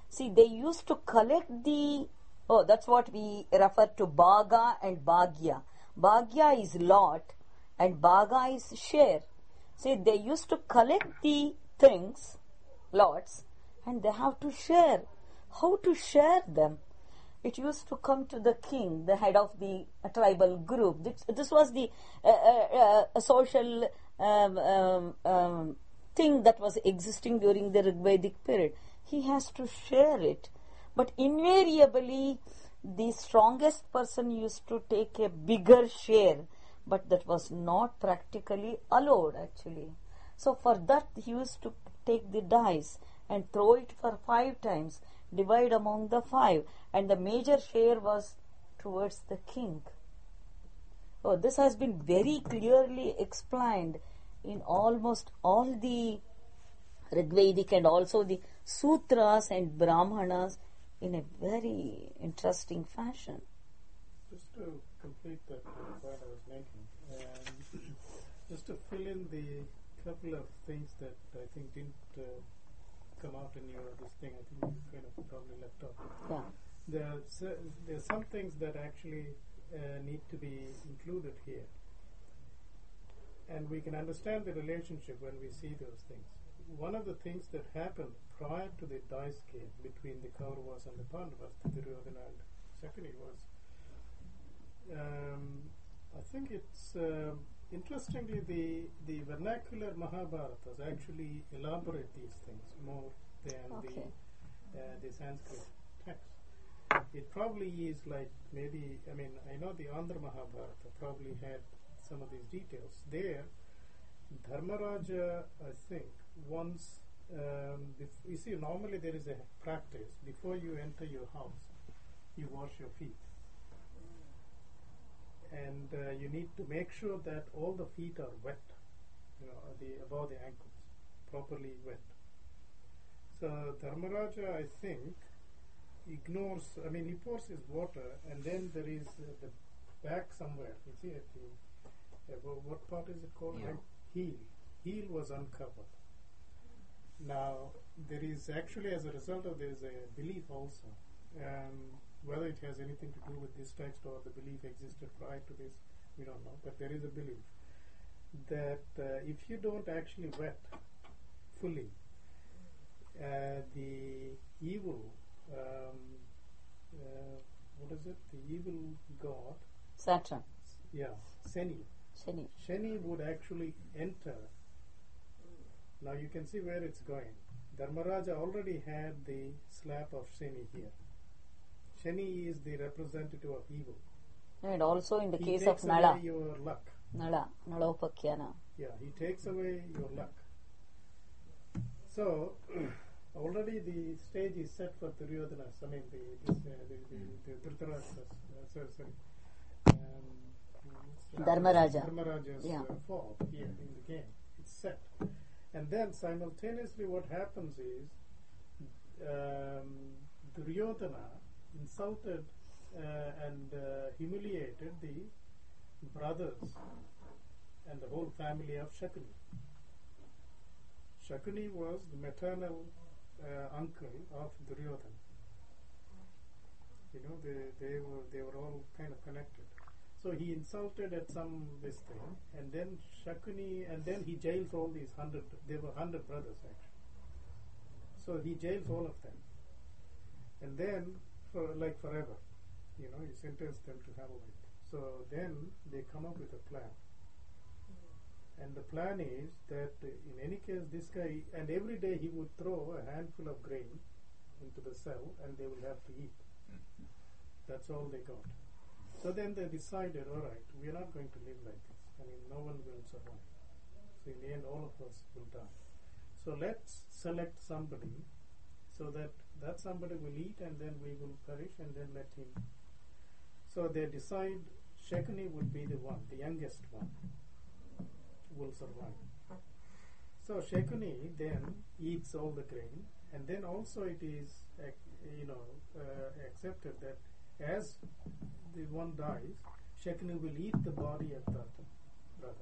See, they used to collect the, oh, that's what we refer to Bhaga and Bhagya. Bhagya is lot and Bhaga is share. See, they used to collect the things, lots, and they have to share. How to share them? It used to come to the king, the head of the uh, tribal group. This, this was the uh, uh, uh, social um, um, um, thing that was existing during the Rigvedic period. He has to share it. But invariably, the strongest person used to take a bigger share, but that was not practically allowed actually. So for that, he used to take the dice and throw it for five times, divide among the five, and the major share was towards the king. Oh, this has been very clearly explained in almost all the Rigvedic and also the Sutras and Brahmanas in a very interesting fashion. Just to complete that uh, point I was making, um, just to fill in the couple of things that I think didn't uh, come out in your this thing, I think you kind of probably left out. Yeah. There's, uh, there's some things that actually uh, need to be included here. And we can understand the relationship when we see those things. One of the things that happened prior to the dice game between the Kauravas and the Pandavas, the Duryodhana and Shakuni, was, um, I think it's, uh, interestingly, the, the vernacular Mahabharatas actually elaborate these things more than Okay. the, uh, the Sanskrit text. It probably is like maybe, I mean, I know the Andhra Mahabharata probably had some of these details. There, Dharmaraja, I think, once, um, bef- you see, normally there is a practice. Before you enter your house, you wash your feet. And uh, you need to make sure that all the feet are wet, you know, the, above the ankles, properly wet. So Dharmaraja, I think, ignores, I mean, he pours his water, and then there is uh, the back somewhere. You see, at the, uh, wha- what part is it called? Heel. Like heel. Heel was uncovered. Now, there is actually, as a result of there is a belief also. Um, whether it has anything to do with this text or the belief existed prior to this, we don't know. But there is a belief that uh, if you don't actually wet fully, uh, the evil, um, uh, what is it? The evil god, Saturn, yeah, Shani. Shani. Shani would actually enter. Now you can see where it's going. Dharmaraja already had the slap of Shani here. Shani is the representative of evil. And also in the He case takes of Nala, away your luck. Nala, Nalopakyana. Yeah, he takes away your luck. So, already the stage is set for Duryodhana's, I mean, the, this, uh, the, the, the Dhritarashtra's, uh, sorry, sorry, um, Dharmaraja. Dharmaraja's Yeah. uh, fall here in the game. It's set. And then simultaneously what happens is um, Duryodhana insulted uh, and uh, humiliated the brothers and the whole family of Shakuni. Shakuni was the maternal uh, uncle of Duryodhana. You know, they, they were they were all kind of connected. So he insulted at some this thing, and then Shakuni, and then he jails all these hundred. There were hundred brothers actually. So he jails all of them, and then for like forever, you know, he sentenced them to hell. Like. So then they come up with a plan, and the plan is that uh, in any case, this guy, and every day he would throw a handful of grain into the cell, and they will have to eat. That's all they got. So then they decided, all right, we are not going to live like this. I mean, no one will survive. So in the end, all of us will die. So let's select somebody so that that somebody will eat and then we will perish and then let him. So they decide Shakuni would be the one, the youngest one, will survive. So Shakuni then eats all the grain, and then also it is, ac- you know, uh, accepted that as the one dies, Shakuni will eat the body of that brother.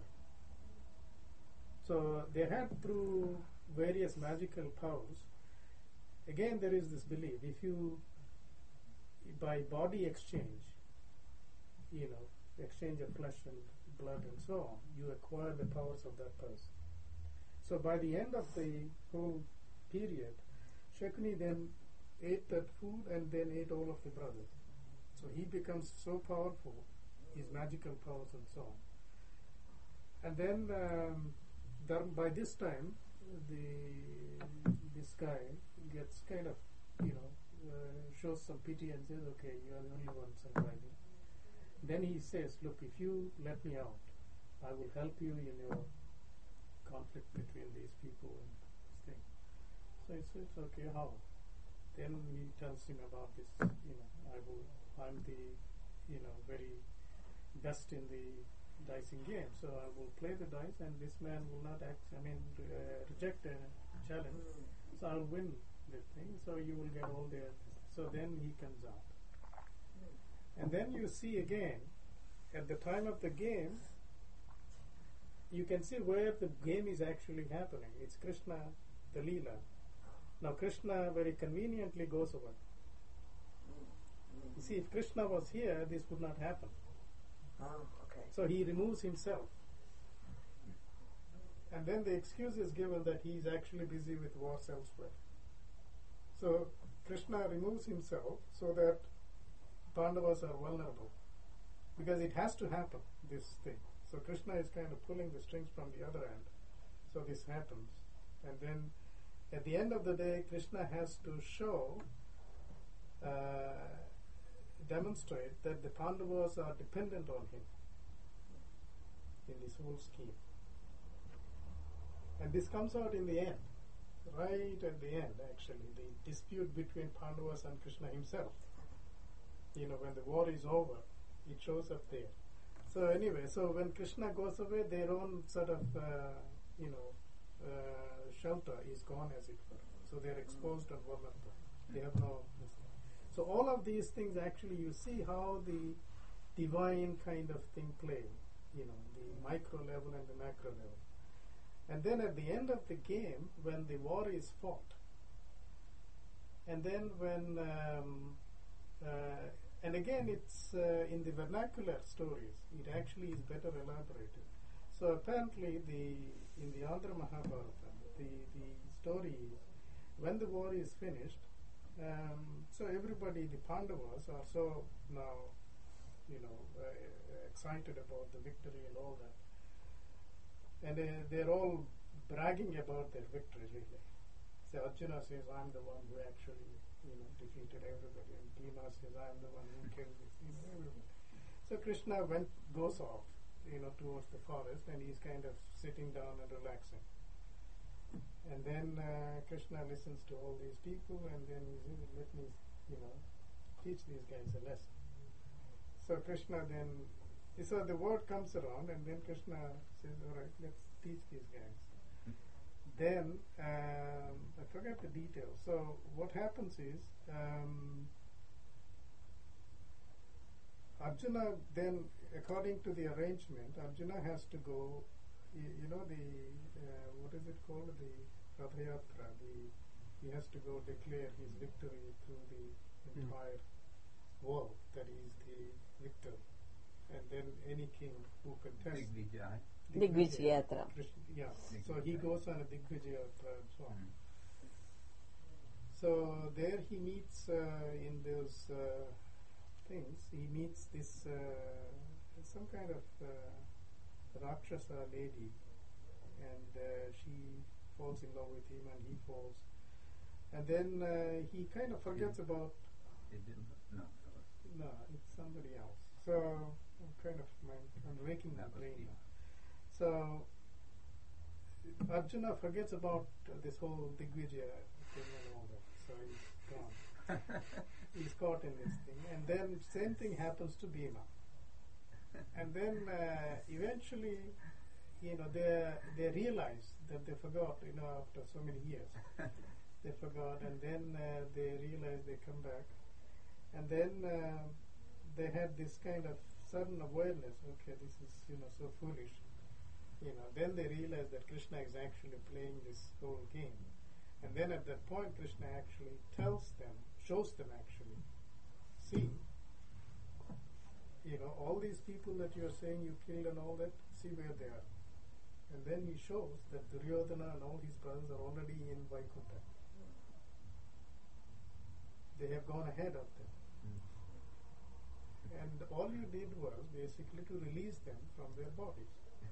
So they had, through various magical powers, again there is this belief, if you, by body exchange, you know, exchange of flesh and blood and so on, you acquire the powers of that person. So by the end of the whole period, Shakuni then ate that food and then ate all of the brothers. So he becomes so powerful, his magical powers and so on. And then um, Dharm, by this time, the this guy gets kind of, you know, uh, shows some pity and says, okay, you are the only one surviving. Then he says, look, if you let me out, I will help you in your conflict between these people and this thing. So he says, okay, how? Then he tells him about this, you know, I will, I'm the, you know, very best in the dicing game, so I will play the dice and this man will not act, I mean, uh, reject a challenge, so I'll win the thing, so you will get all the, so then he comes out. And then you see again, at the time of the game, you can see where the game is actually happening. It's Krishna, the Leela. Now Krishna very conveniently goes away. You see, if Krishna was here, this would not happen. Oh, okay. So he removes himself. And then the excuse is given that he is actually busy with wars elsewhere. So Krishna removes himself so that Pandavas are vulnerable. Because it has to happen, this thing. So Krishna is kind of pulling the strings from the other end. So this happens. And then at the end of the day, Krishna has to show, uh, demonstrate that the Pandavas are dependent on him in this whole scheme. And this comes out in the end, right at the end actually, the dispute between Pandavas and Krishna himself. You know, when the war is over, it shows up there. So anyway, so when Krishna goes away, their own sort of, uh, you know, uh, shelter is gone, as it were. So they're exposed and vulnerable. They have no... So all of these things, actually, you see how the divine kind of thing play, you know, the micro level and the macro level. And then at the end of the game, when the war is fought, and then when, um, uh, and again it's uh, in the vernacular stories, it actually is better elaborated. So apparently the in the Andhra Mahabharata, the, the story is, when the war is finished, Um, so everybody, the Pandavas, are so now, you know, uh, excited about the victory and all that. And uh, they're all bragging about their victory, really. So Arjuna says, I'm the one who actually, you know, defeated everybody. And Bhima says, I'm the one who killed this, you know, everybody. So Krishna went, goes off, you know, towards the forest, and he's kind of sitting down and relaxing. And then uh, Krishna listens to all these people, and then he says, let me, you know, teach these guys a lesson. So Krishna then, so the word comes around, and then Krishna says, all right, let's teach these guys. Then, um, I forgot the details. So what happens is, um, Arjuna then, according to the arrangement, Arjuna has to go, you, you know, the, uh, what is it called, the Radha-yatra, the, he has to go declare his victory through the entire mm. world, that he is the victor. And then any king who contests... Digvijay. Digvijayatra. Yeah, Digvijay. So he goes on a Digvijayatra and so on. Mm. So there he meets, uh, in those uh, things, he meets this, uh, some kind of uh, Rakshasa lady, and uh, she falls in love with him, and he falls. And then uh, he kind of forgets about... It didn't, no, that was, No, it's somebody else. So I'm kind of, my, I'm raking my that was brain Bhima. now. So Arjuna forgets about uh, this whole Digvijaya thing and all that. So he's gone. He's caught in this thing. And then same thing happens to Bhima. And then uh, eventually, you know, they they realize that they forgot, you know, after so many years. They forgot, and then uh, they realize, they come back. And then uh, they had this kind of sudden awareness, okay, this is, you know, so foolish. You know, then they realize that Krishna is actually playing this whole game. And then at that point, Krishna actually tells them, shows them actually, see, you know, all these people that you are saying you killed and all that, see where they are. And then he shows that Duryodhana and all his brothers are already in Vaikuntha. They have gone ahead of them. And all you did was basically to release them from their bodies.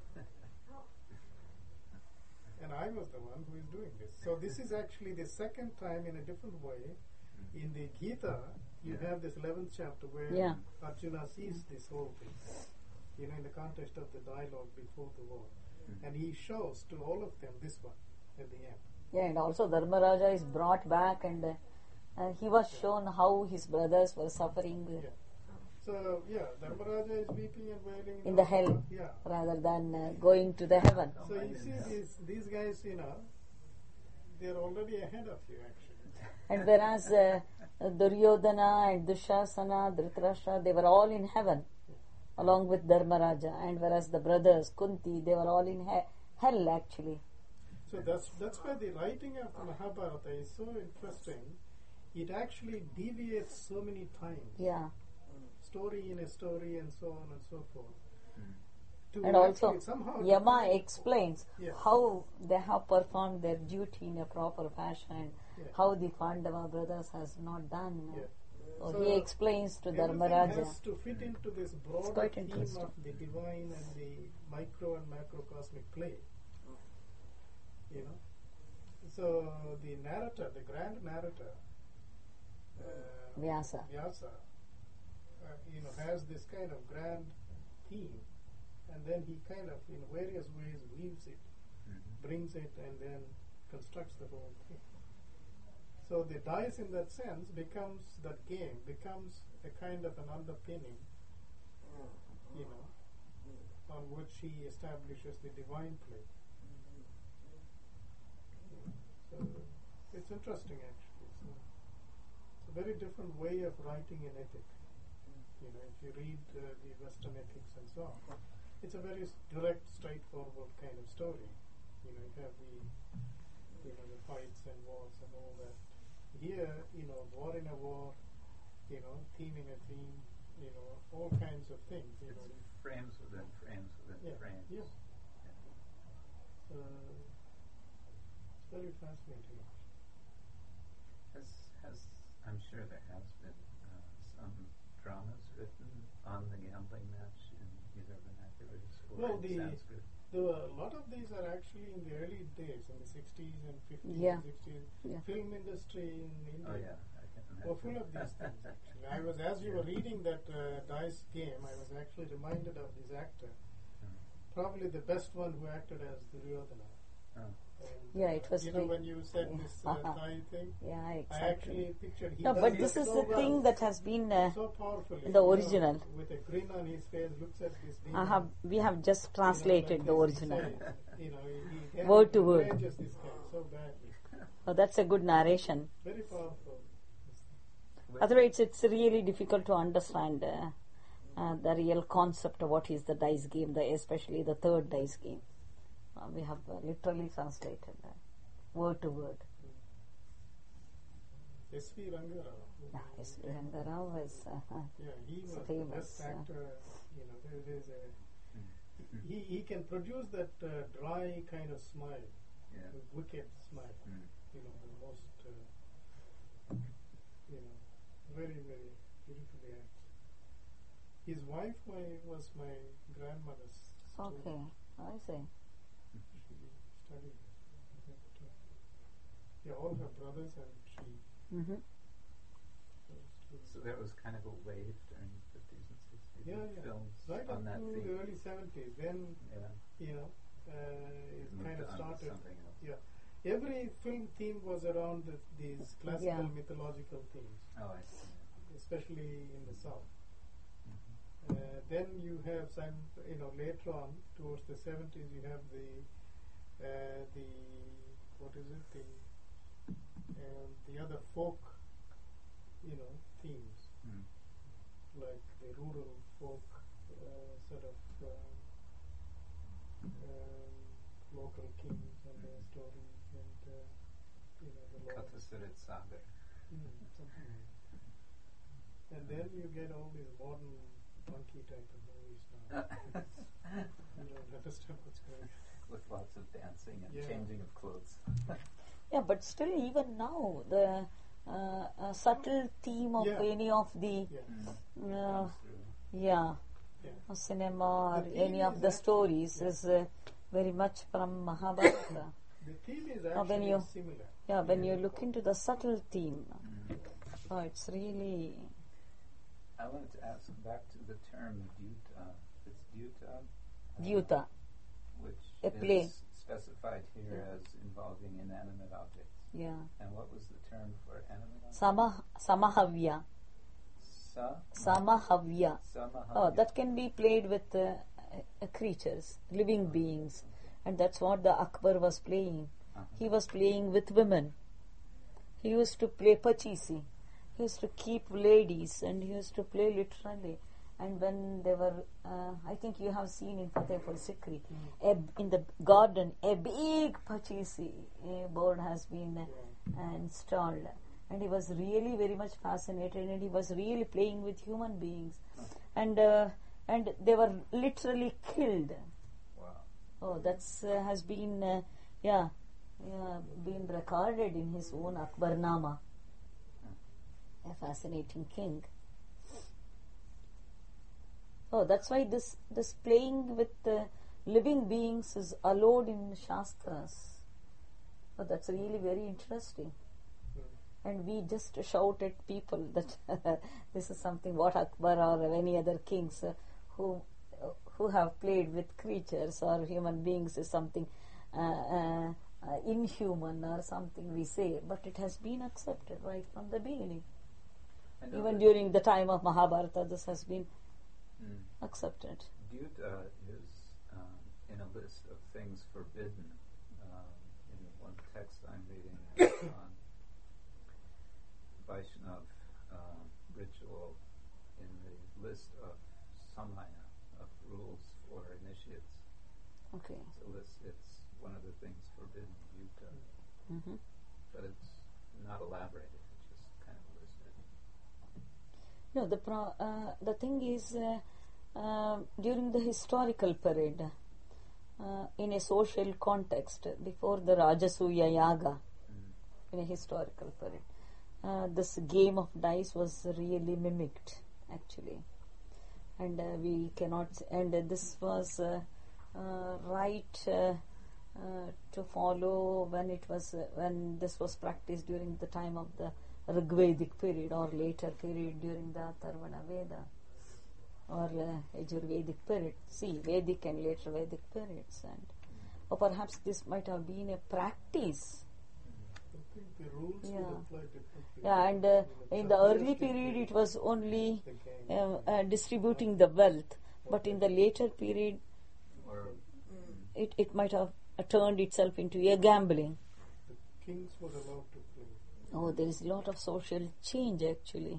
And I was the one who is doing this. So this is actually the second time in a different way. In the Gita, you Yeah. have this eleventh chapter where Yeah. Arjuna sees this whole thing, you know, in the context of the dialogue before the war. Mhm. And he shows to all of them this one at the end. Yeah, and also Dharmaraja is brought back, and uh, uh, he was shown how his brothers were suffering uh, Yeah. So, yeah, Dharmaraja is weeping and wailing. in the hell Yeah. rather than uh, going to the heaven. So you see these, these guys, you know, they're already ahead of you actually. And whereas uh, Duryodhana and Dushasana, Dhritarashtra, they were all in heaven along with Dharmaraja, and whereas the brothers Kunti, they were all in he- hell actually. So that's that's why the writing of the Mahabharata is so interesting. It actually deviates so many times. Yeah, Story in a story and so on and so forth. To and also actually somehow Yama define- explains Yeah. how they have performed their duty in a proper fashion, Yeah. how the Pandava brothers has not done. Yeah. So, So he explains to everything Dharmaraja. has to fit into this broader quite theme interesting. of the divine and the micro and macrocosmic play. You know, so the narrator, the grand narrator, uh, Vyasa. Vyasa, uh, you know, has this kind of grand theme, and then he kind of, in various ways, weaves it, Mhm. brings it, and then constructs the whole thing. So the dice, in that sense, becomes that game becomes a kind of an underpinning, you know, on which he establishes the divine play. So it's interesting, actually. So it's a very different way of writing an epic. You know, if you read uh, the Western epics and so on, it's a very s- direct, straightforward kind of story. You know, you have the, you know, the fights and wars and all that. Here, you know, war in a war, you know, theme in a theme, you know, all kinds of things. You know, It's frames within frames within yeah, frames. yeah. So it's very fascinating. Has, has, I'm sure there has been uh, some dramas written on the gambling match in either vernacular or Well, in the Sanskrit. There were a lot of these are actually in the early days, in the sixties and fifties Yeah. and sixties. Yeah. Film industry in India Oh yeah, I can imagine. were full of these things. Actually, I was as you were reading that uh, dice game, I was actually reminded of this actor, Mm. probably the best one who acted as Duryodhana. Oh. And, Yeah, uh, it was You know, re- when you said this uh, Thai thing, Yeah, I exactly. actually pictured. He No, does but that this is so the well, thing that has been. Uh, so powerfully. the you know, original. with a grin on his face, looks at this. I demon. have we have just You know, translated like the this, original. he says, you know, he, he Word to he word. enrages this guy so badly. Oh, that's a good narration. Very powerful. Wait, Otherwise, it's really difficult to understand uh, uh, the real concept of what is the dice game, the, especially the third dice game. Uh, we have uh, literally translated uh, word to word. S V Rangarao. Yeah, S V Rangarao is. Uh, Yeah, he It's was the famous, best uh, actor. You know, there, there's a Mm. he, he can produce that uh, dry kind of smile, Yeah. the wicked smile. Mm. You know, the most, uh, you know, very very beautifully acted. His wife my, was my grandmother's student. okay, I see. She studied. But, uh, yeah, all her brothers and she. Mm-hmm. were students. So there was kind of a wave during the fifties and sixties Yeah, of yeah. films Right on up that to the theme. early seventies. Then, Yeah. you know, uh, it Moved kind of on to started. something else. Yeah. Every film theme was around the, these classical Yeah. mythological themes, Oh, I see. especially in the South. Mm-hmm. Uh, then you have some, you know, later on towards the seventies, you have the, uh, the, what is it, the, um, the other folk, you know, themes, Mm. like the rural folk uh, sort of um, um, local kings and their stories, and uh, you know, the laws. Kathasurit Sagar. Mm, something like that. And then you get all these modern monkey type of movies now. You don't understand what's going on. With lots of dancing and Yeah. changing of clothes. Yeah, but still, even now, the uh, uh, subtle theme of Yeah. any of the Yeah. Mm. uh, Comes through. yeah Yeah. cinema or The theme any of is the actually- stories yeah. is uh, very much from Mahabharata. The theme is Now, when actually you- similar. Yeah, when you look into the subtle theme, Mm. oh, it's really I wanted to ask back to the term Dyuta. It's Dyuta, uh, Dyuta. which A is play. specified here as involving inanimate objects. Yeah, And what was the term for animate objects? Sama Samahavya. Sa? Samahavya. Samahavya. Oh, that can be played with uh, uh, creatures, living beings, and that's what the Akbar was playing. Uh-huh. He was playing with women. He used to play pachisi. He used to keep ladies, and he used to play literally. And when they were, uh, I think you have seen in Fatehpur Sikri, a, in the garden, a big pachisi a board has been uh, installed. And he was really very much fascinated, and he was really playing with human beings. And uh, and they were literally killed. Wow. Oh, that's uh, has been, uh, yeah, yeah, been recorded in his own Akbarnama. A fascinating king. Oh, that's why this this playing with uh, living beings is allowed in Shastras. Oh, that's really very interesting. Mm. And we just shout at people that this is something what Akbar or any other kings uh, who uh, who have played with creatures or human beings is something uh, uh, uh, inhuman or something we say, but it has been accepted right from the beginning. I know Even that during the time of Mahabharata, this has been mm, accepted. Dyuta is um, in a list of things forbidden. Um, in one text I'm reading it's on Vaishnav uh, ritual in the list of samaya, of rules for initiates. Okay. It's a list, it's one of the things forbidden, Dyuta, hmm but it's not elaborated, it's just kind of listed. No, the pro- uh, the thing is uh, uh, during the historical period, uh, in a social context, before the Rajasuya Yaga, Mm. in a historical period, uh, this game of dice was really mimicked, actually, and uh, we cannot. And uh, this was uh, uh, right uh, uh, to follow when it was uh, when this was practiced during the time of the Rigvedic period or later period during the Atharvana Veda or uh, Ajurvedic period. See, Vedic and later Vedic periods, and or perhaps this might have been a practice. I think the rules Yeah. would apply differently. Yeah, and uh, You know, in the Kshatriyas early can period play it was only the game. uh, uh, distributing the wealth, but in the later period Or it, it might have uh, turned itself into a gambling. The kings were allowed to play. Oh, there is a lot of social change actually,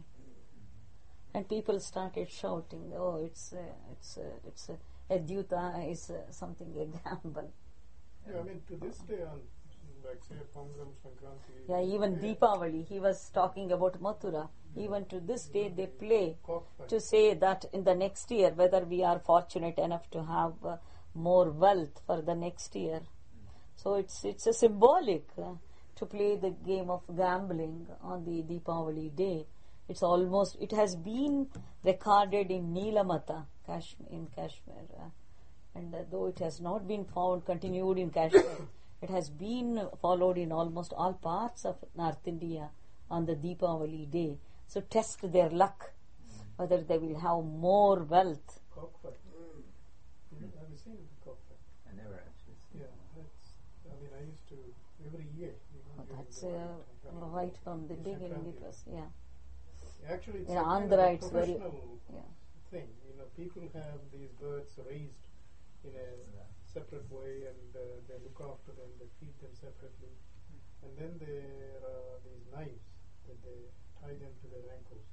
and people started shouting, "Oh, it's uh, it's uh, it's uh, a dyuta is uh, something a gamble." Yeah, I mean, to this day, on like say Pongal, Sankranti. Yeah, even they Deepavali, he was talking about Mathura. Even to this day, they play cockfight. to say that in the next year, whether we are fortunate enough to have uh, more wealth for the next year. So it's it's a symbolic uh, to play the game of gambling on the Deepavali day. It's almost it has been recorded in Neelamata, Kashmir, in Kashmir, uh, and uh, though it has not been found continued in Kashmir, it has been followed in almost all parts of North India on the Deepavali day. So test their luck, whether they will have more wealth. Cockfight. You know, have you seen the cockfight? I never actually seen Yeah, that's. I mean, I used to every year. You know, Oh, during that's the uh, winter, right from the the beginning. It Sankranti. was yeah, Actually, it's in a kind Andhra of a it's very professional yeah. thing. You know, people have these birds raised in a separate way, and uh, they look after them. They feed them separately, and then there are these knives that they tie them to their ankles.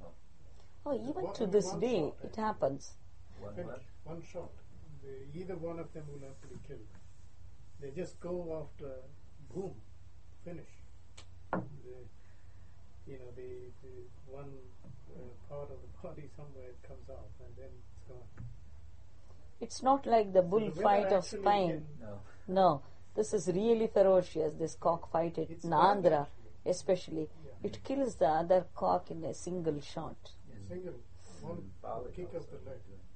Oh, even One- to only this one day shot, it eh? happens. One Finish. what? One shot. They, either one of them will have to be killed. They just go after boom, finish. the, you know, the, the one uh, part of the body somewhere it comes out and then it's gone. It's not like the So the bullfight winner of actually Spain. can- No. No, this is really ferocious, this cockfight at It's Nandra, bad, actually. especially. Yeah. It kills the other cock in a single shot. In, Single, one in Bali kick of also the leg. they're doing.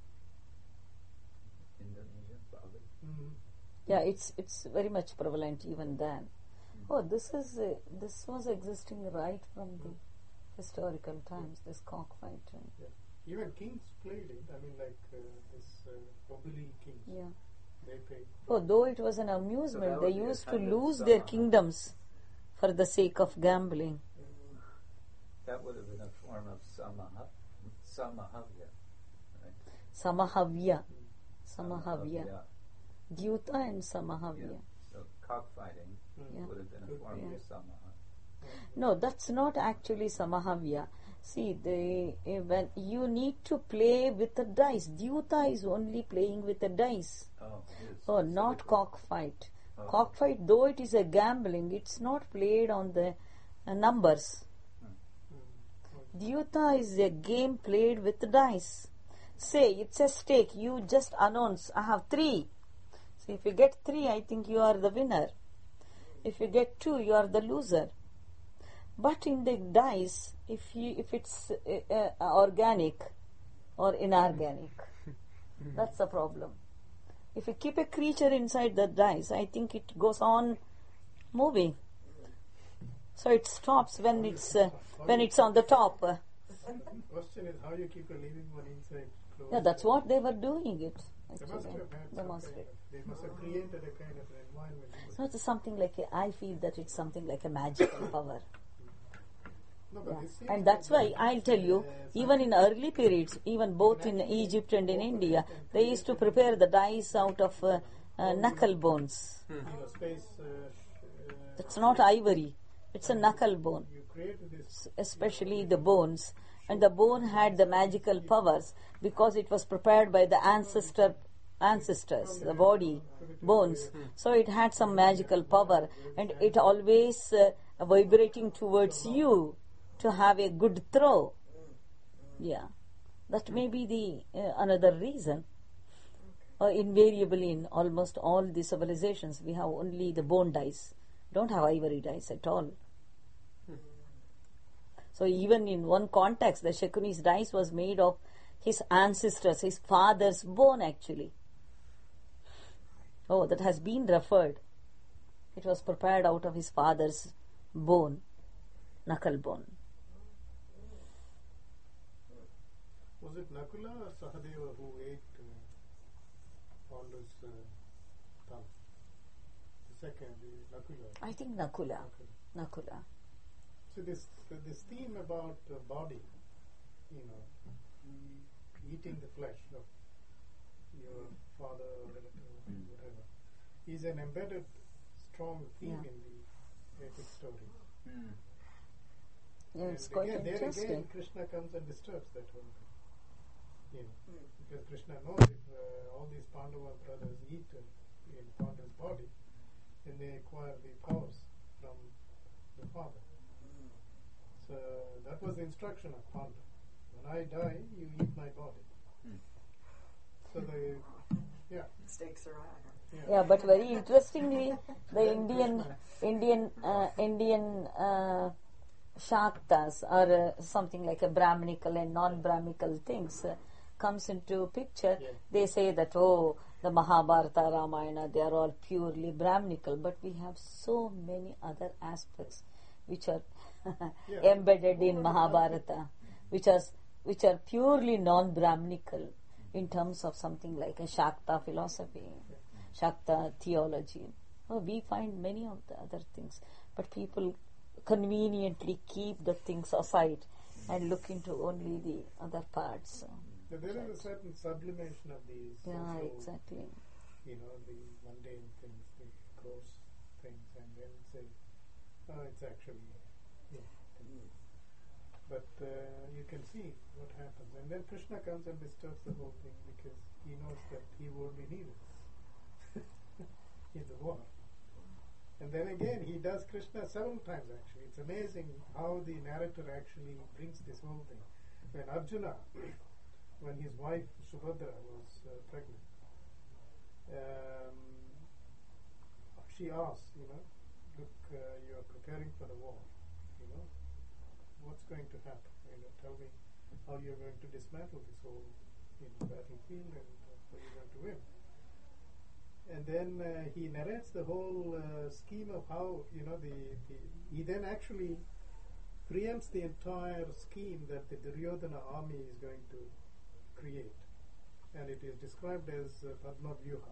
Indonesia, Bali. Mm. Yeah, it's it's very much prevalent even then. Oh, this is uh, this was existing right from the historical times. This cockfighting. Even kings played it. I mean, like uh, this uh, Bobili kings. Yeah. They played. Oh, though it was an So amusement, that they would be a used to kind of lose their sama. kingdoms for the sake of gambling. That would have been a form of samaha, samahavya, right? Samahavya. Samahavya. Samahavya. Dyuta and Samahavya. Yeah. So cockfighting Mm. Yeah. would have been a form Yeah. of samaha. No, that's not actually Samahavya. See, the, eh, when you need to play with the dice. Dyuta is only playing with the dice. Oh, it is. Oh, not specifically. cockfight. Oh. Cockfight, though it is a gambling, it's not played on the uh, numbers. Mm. Dyuta is a game played with the dice. Say, it's a stake. You just announce, I have three. So if you get three, I think you are the winner. If you get two, you are the loser. But in the dice, if you if it's uh, uh, organic or inorganic, that's the problem. If you keep a creature inside the dice, I think it goes on moving. So it stops when it's uh, when it's on the top. Uh, Question is how you keep a living one inside closed. yeah, that's what they were doing it. They must Actually, have had they some must kind have. of, they must have created a kind of an environment. So it's something like a, I feel that it's something like a magical power. No, but Yeah. this seems And that's why like I'll tell you, uh, even in early periods, even both in Egypt and in India, they used to prepare the dice out of uh, uh, knuckle bones. you know, space. Uh, uh, It's not ivory, it's a knuckle bone, you created this. especially the bones. And the bone had the magical powers because it was prepared by the ancestor ancestors, the body, bones. So it had some magical power, and it always uh, vibrating towards you to have a good throw. Yeah, that may be the uh, another reason. Uh, invariably, in almost all the civilizations, we have only the bone dice. Don't have ivory dice at all. So even in one context, the Shekunis dice was made of his ancestors, his father's bone actually. Oh, that has been referred. It was prepared out of his father's bone, knuckle bone. Was it Nakula or Sahadeva who ate uh, Pandu's uh, tongue? The second, the Nakula. I think Nakula. Nakula. Nakula. So this this theme about the body, you know, e- eating the flesh of your father or relative, Mm. whatever, is an embedded strong theme Yeah. in the epic story. Mm. Yeah, it's And quite again, there interesting. again, Krishna comes and disturbs that whole thing. You know, Mm. because Krishna knows if uh, all these Pandava brothers eat uh, in Pandu's body, then they acquire the powers from the father. So that was the instruction of Pandu. When I die, you eat my body. Mm. So the yeah, Stakes are high. yeah. Yeah, but very interestingly, the Indian Indian uh, Indian uh, Shaktas or uh, something like a Brahminical and non-Brahminical things uh, comes into picture. Yeah. They say that oh, the Mahabharata, Ramayana, they are all purely Brahminical, but we have so many other aspects which are Yeah. embedded in Mahabharata, which are which are purely non-Brahminical in terms of something like a Shakta philosophy, Shakta theology. Oh, we find many of the other things, but people conveniently keep the things aside and look into only the other parts. So, So there is a certain sublimation of these yeah, social, exactly. you know, the mundane things, the gross things, and then say, oh, it's actually, yeah. But uh, you can see what happens. And then Krishna comes and disturbs the whole thing because he knows that he won't be needed in the war. And then again, he does Krishna several times actually. It's amazing how the narrator actually brings this whole thing. When Arjuna, when his wife Subhadra was uh, pregnant, um, she asked, you know, look, uh, you are preparing for the war, you know, what's going to happen? You know, tell me how you're going to dismantle this whole, you know, battlefield and uh, how you're going to win. And then uh, he narrates the whole uh, scheme of how, you know, the, the he then actually preempts the entire scheme that the Duryodhana army is going to create. And it is described as uh, Padma Vyuha.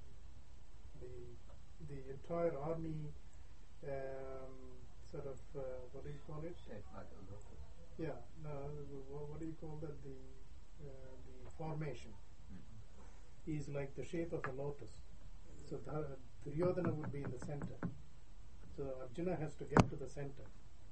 The, the entire army um, sort of, uh, what do you call it? Shaped like a lotus. Yeah, no, what, what do you call that? The, uh, the formation Mm-hmm. is like the shape of a lotus. So Dha- Duryodhana would be in the center. So Arjuna has to get to the center.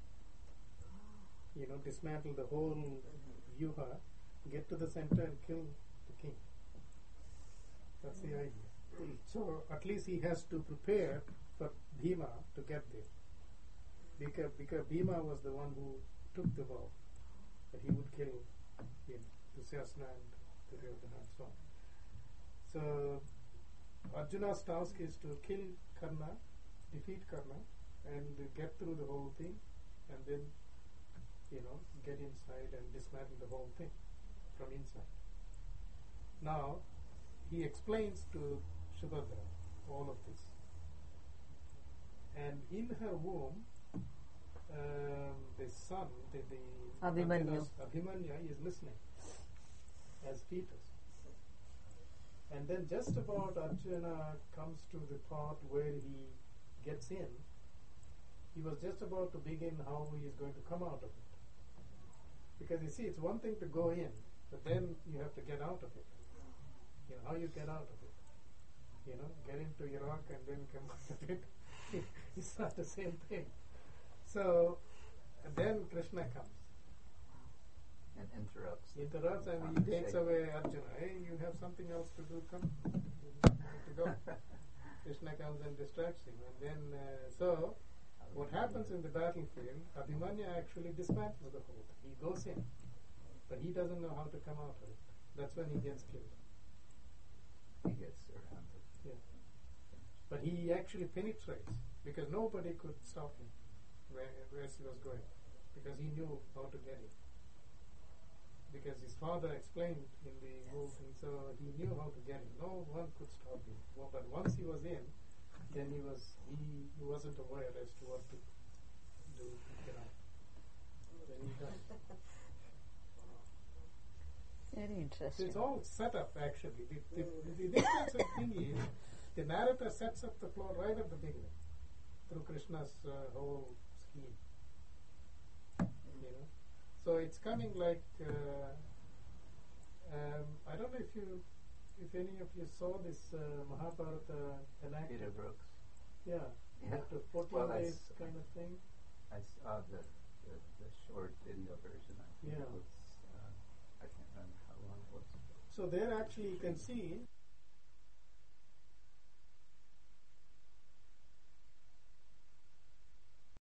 You know, dismantle the whole vyuha, get to the center and kill the king. That's the idea. So at least he has to prepare for Bhima to get there. Because, because Bhima was the one who took the vow that he would kill him, Dusyasna and Duryodhana and so on. So Arjuna's task is to kill Karna, defeat Karna, and get through the whole thing, and then, you know, get inside and dismantle the whole thing from inside. Now, he explains to Subhadra all of this. And in her womb, um, the son, the, the Abhimanyu. Arjuna's Abhimanyu is listening as fetus. And then just about Arjuna comes to the part where he gets in, he was just about to begin how he is going to come out of it. Because you see, it's one thing to go in, but then you have to get out of it. You know, how you get out of it. You know, get into Iraq and then come out of it. It's not the same thing. So, then Krishna comes. And interrupts. Interrupts and he takes conversation. away Arjuna. Hey, you have something else to do, come. You have to go. Krishna comes and distracts him. And then, uh, so, what happens in the battlefield, Abhimanyu actually dismantles the whole thing. He goes in, but he doesn't know how to come out of it. That's when he gets killed. He gets surrounded. Yeah. But he actually penetrates, because nobody could stop him where, where he was going, because he knew how to get in. Because his father explained in the whole thing, so he knew how to get in. No one could stop him. Well, but once he was in, then he was he, he wasn't aware as to what to do to get out. Then he died. Very So interesting. it's all set up actually. The, the, the difference of thing is the narrator sets up the plot right at the beginning through Krishna's uh, whole scheme. You know, so it's coming like uh, um, I don't know if you, if any of you saw this uh, Mahabharata enacted. Peter Brooks. Yeah, Yeah. that uh, fourteen Well, that's- days kind of thing. I saw the, the, the short video version. I think Yeah. it was, uh, I can't remember how long it was. So there actually you can see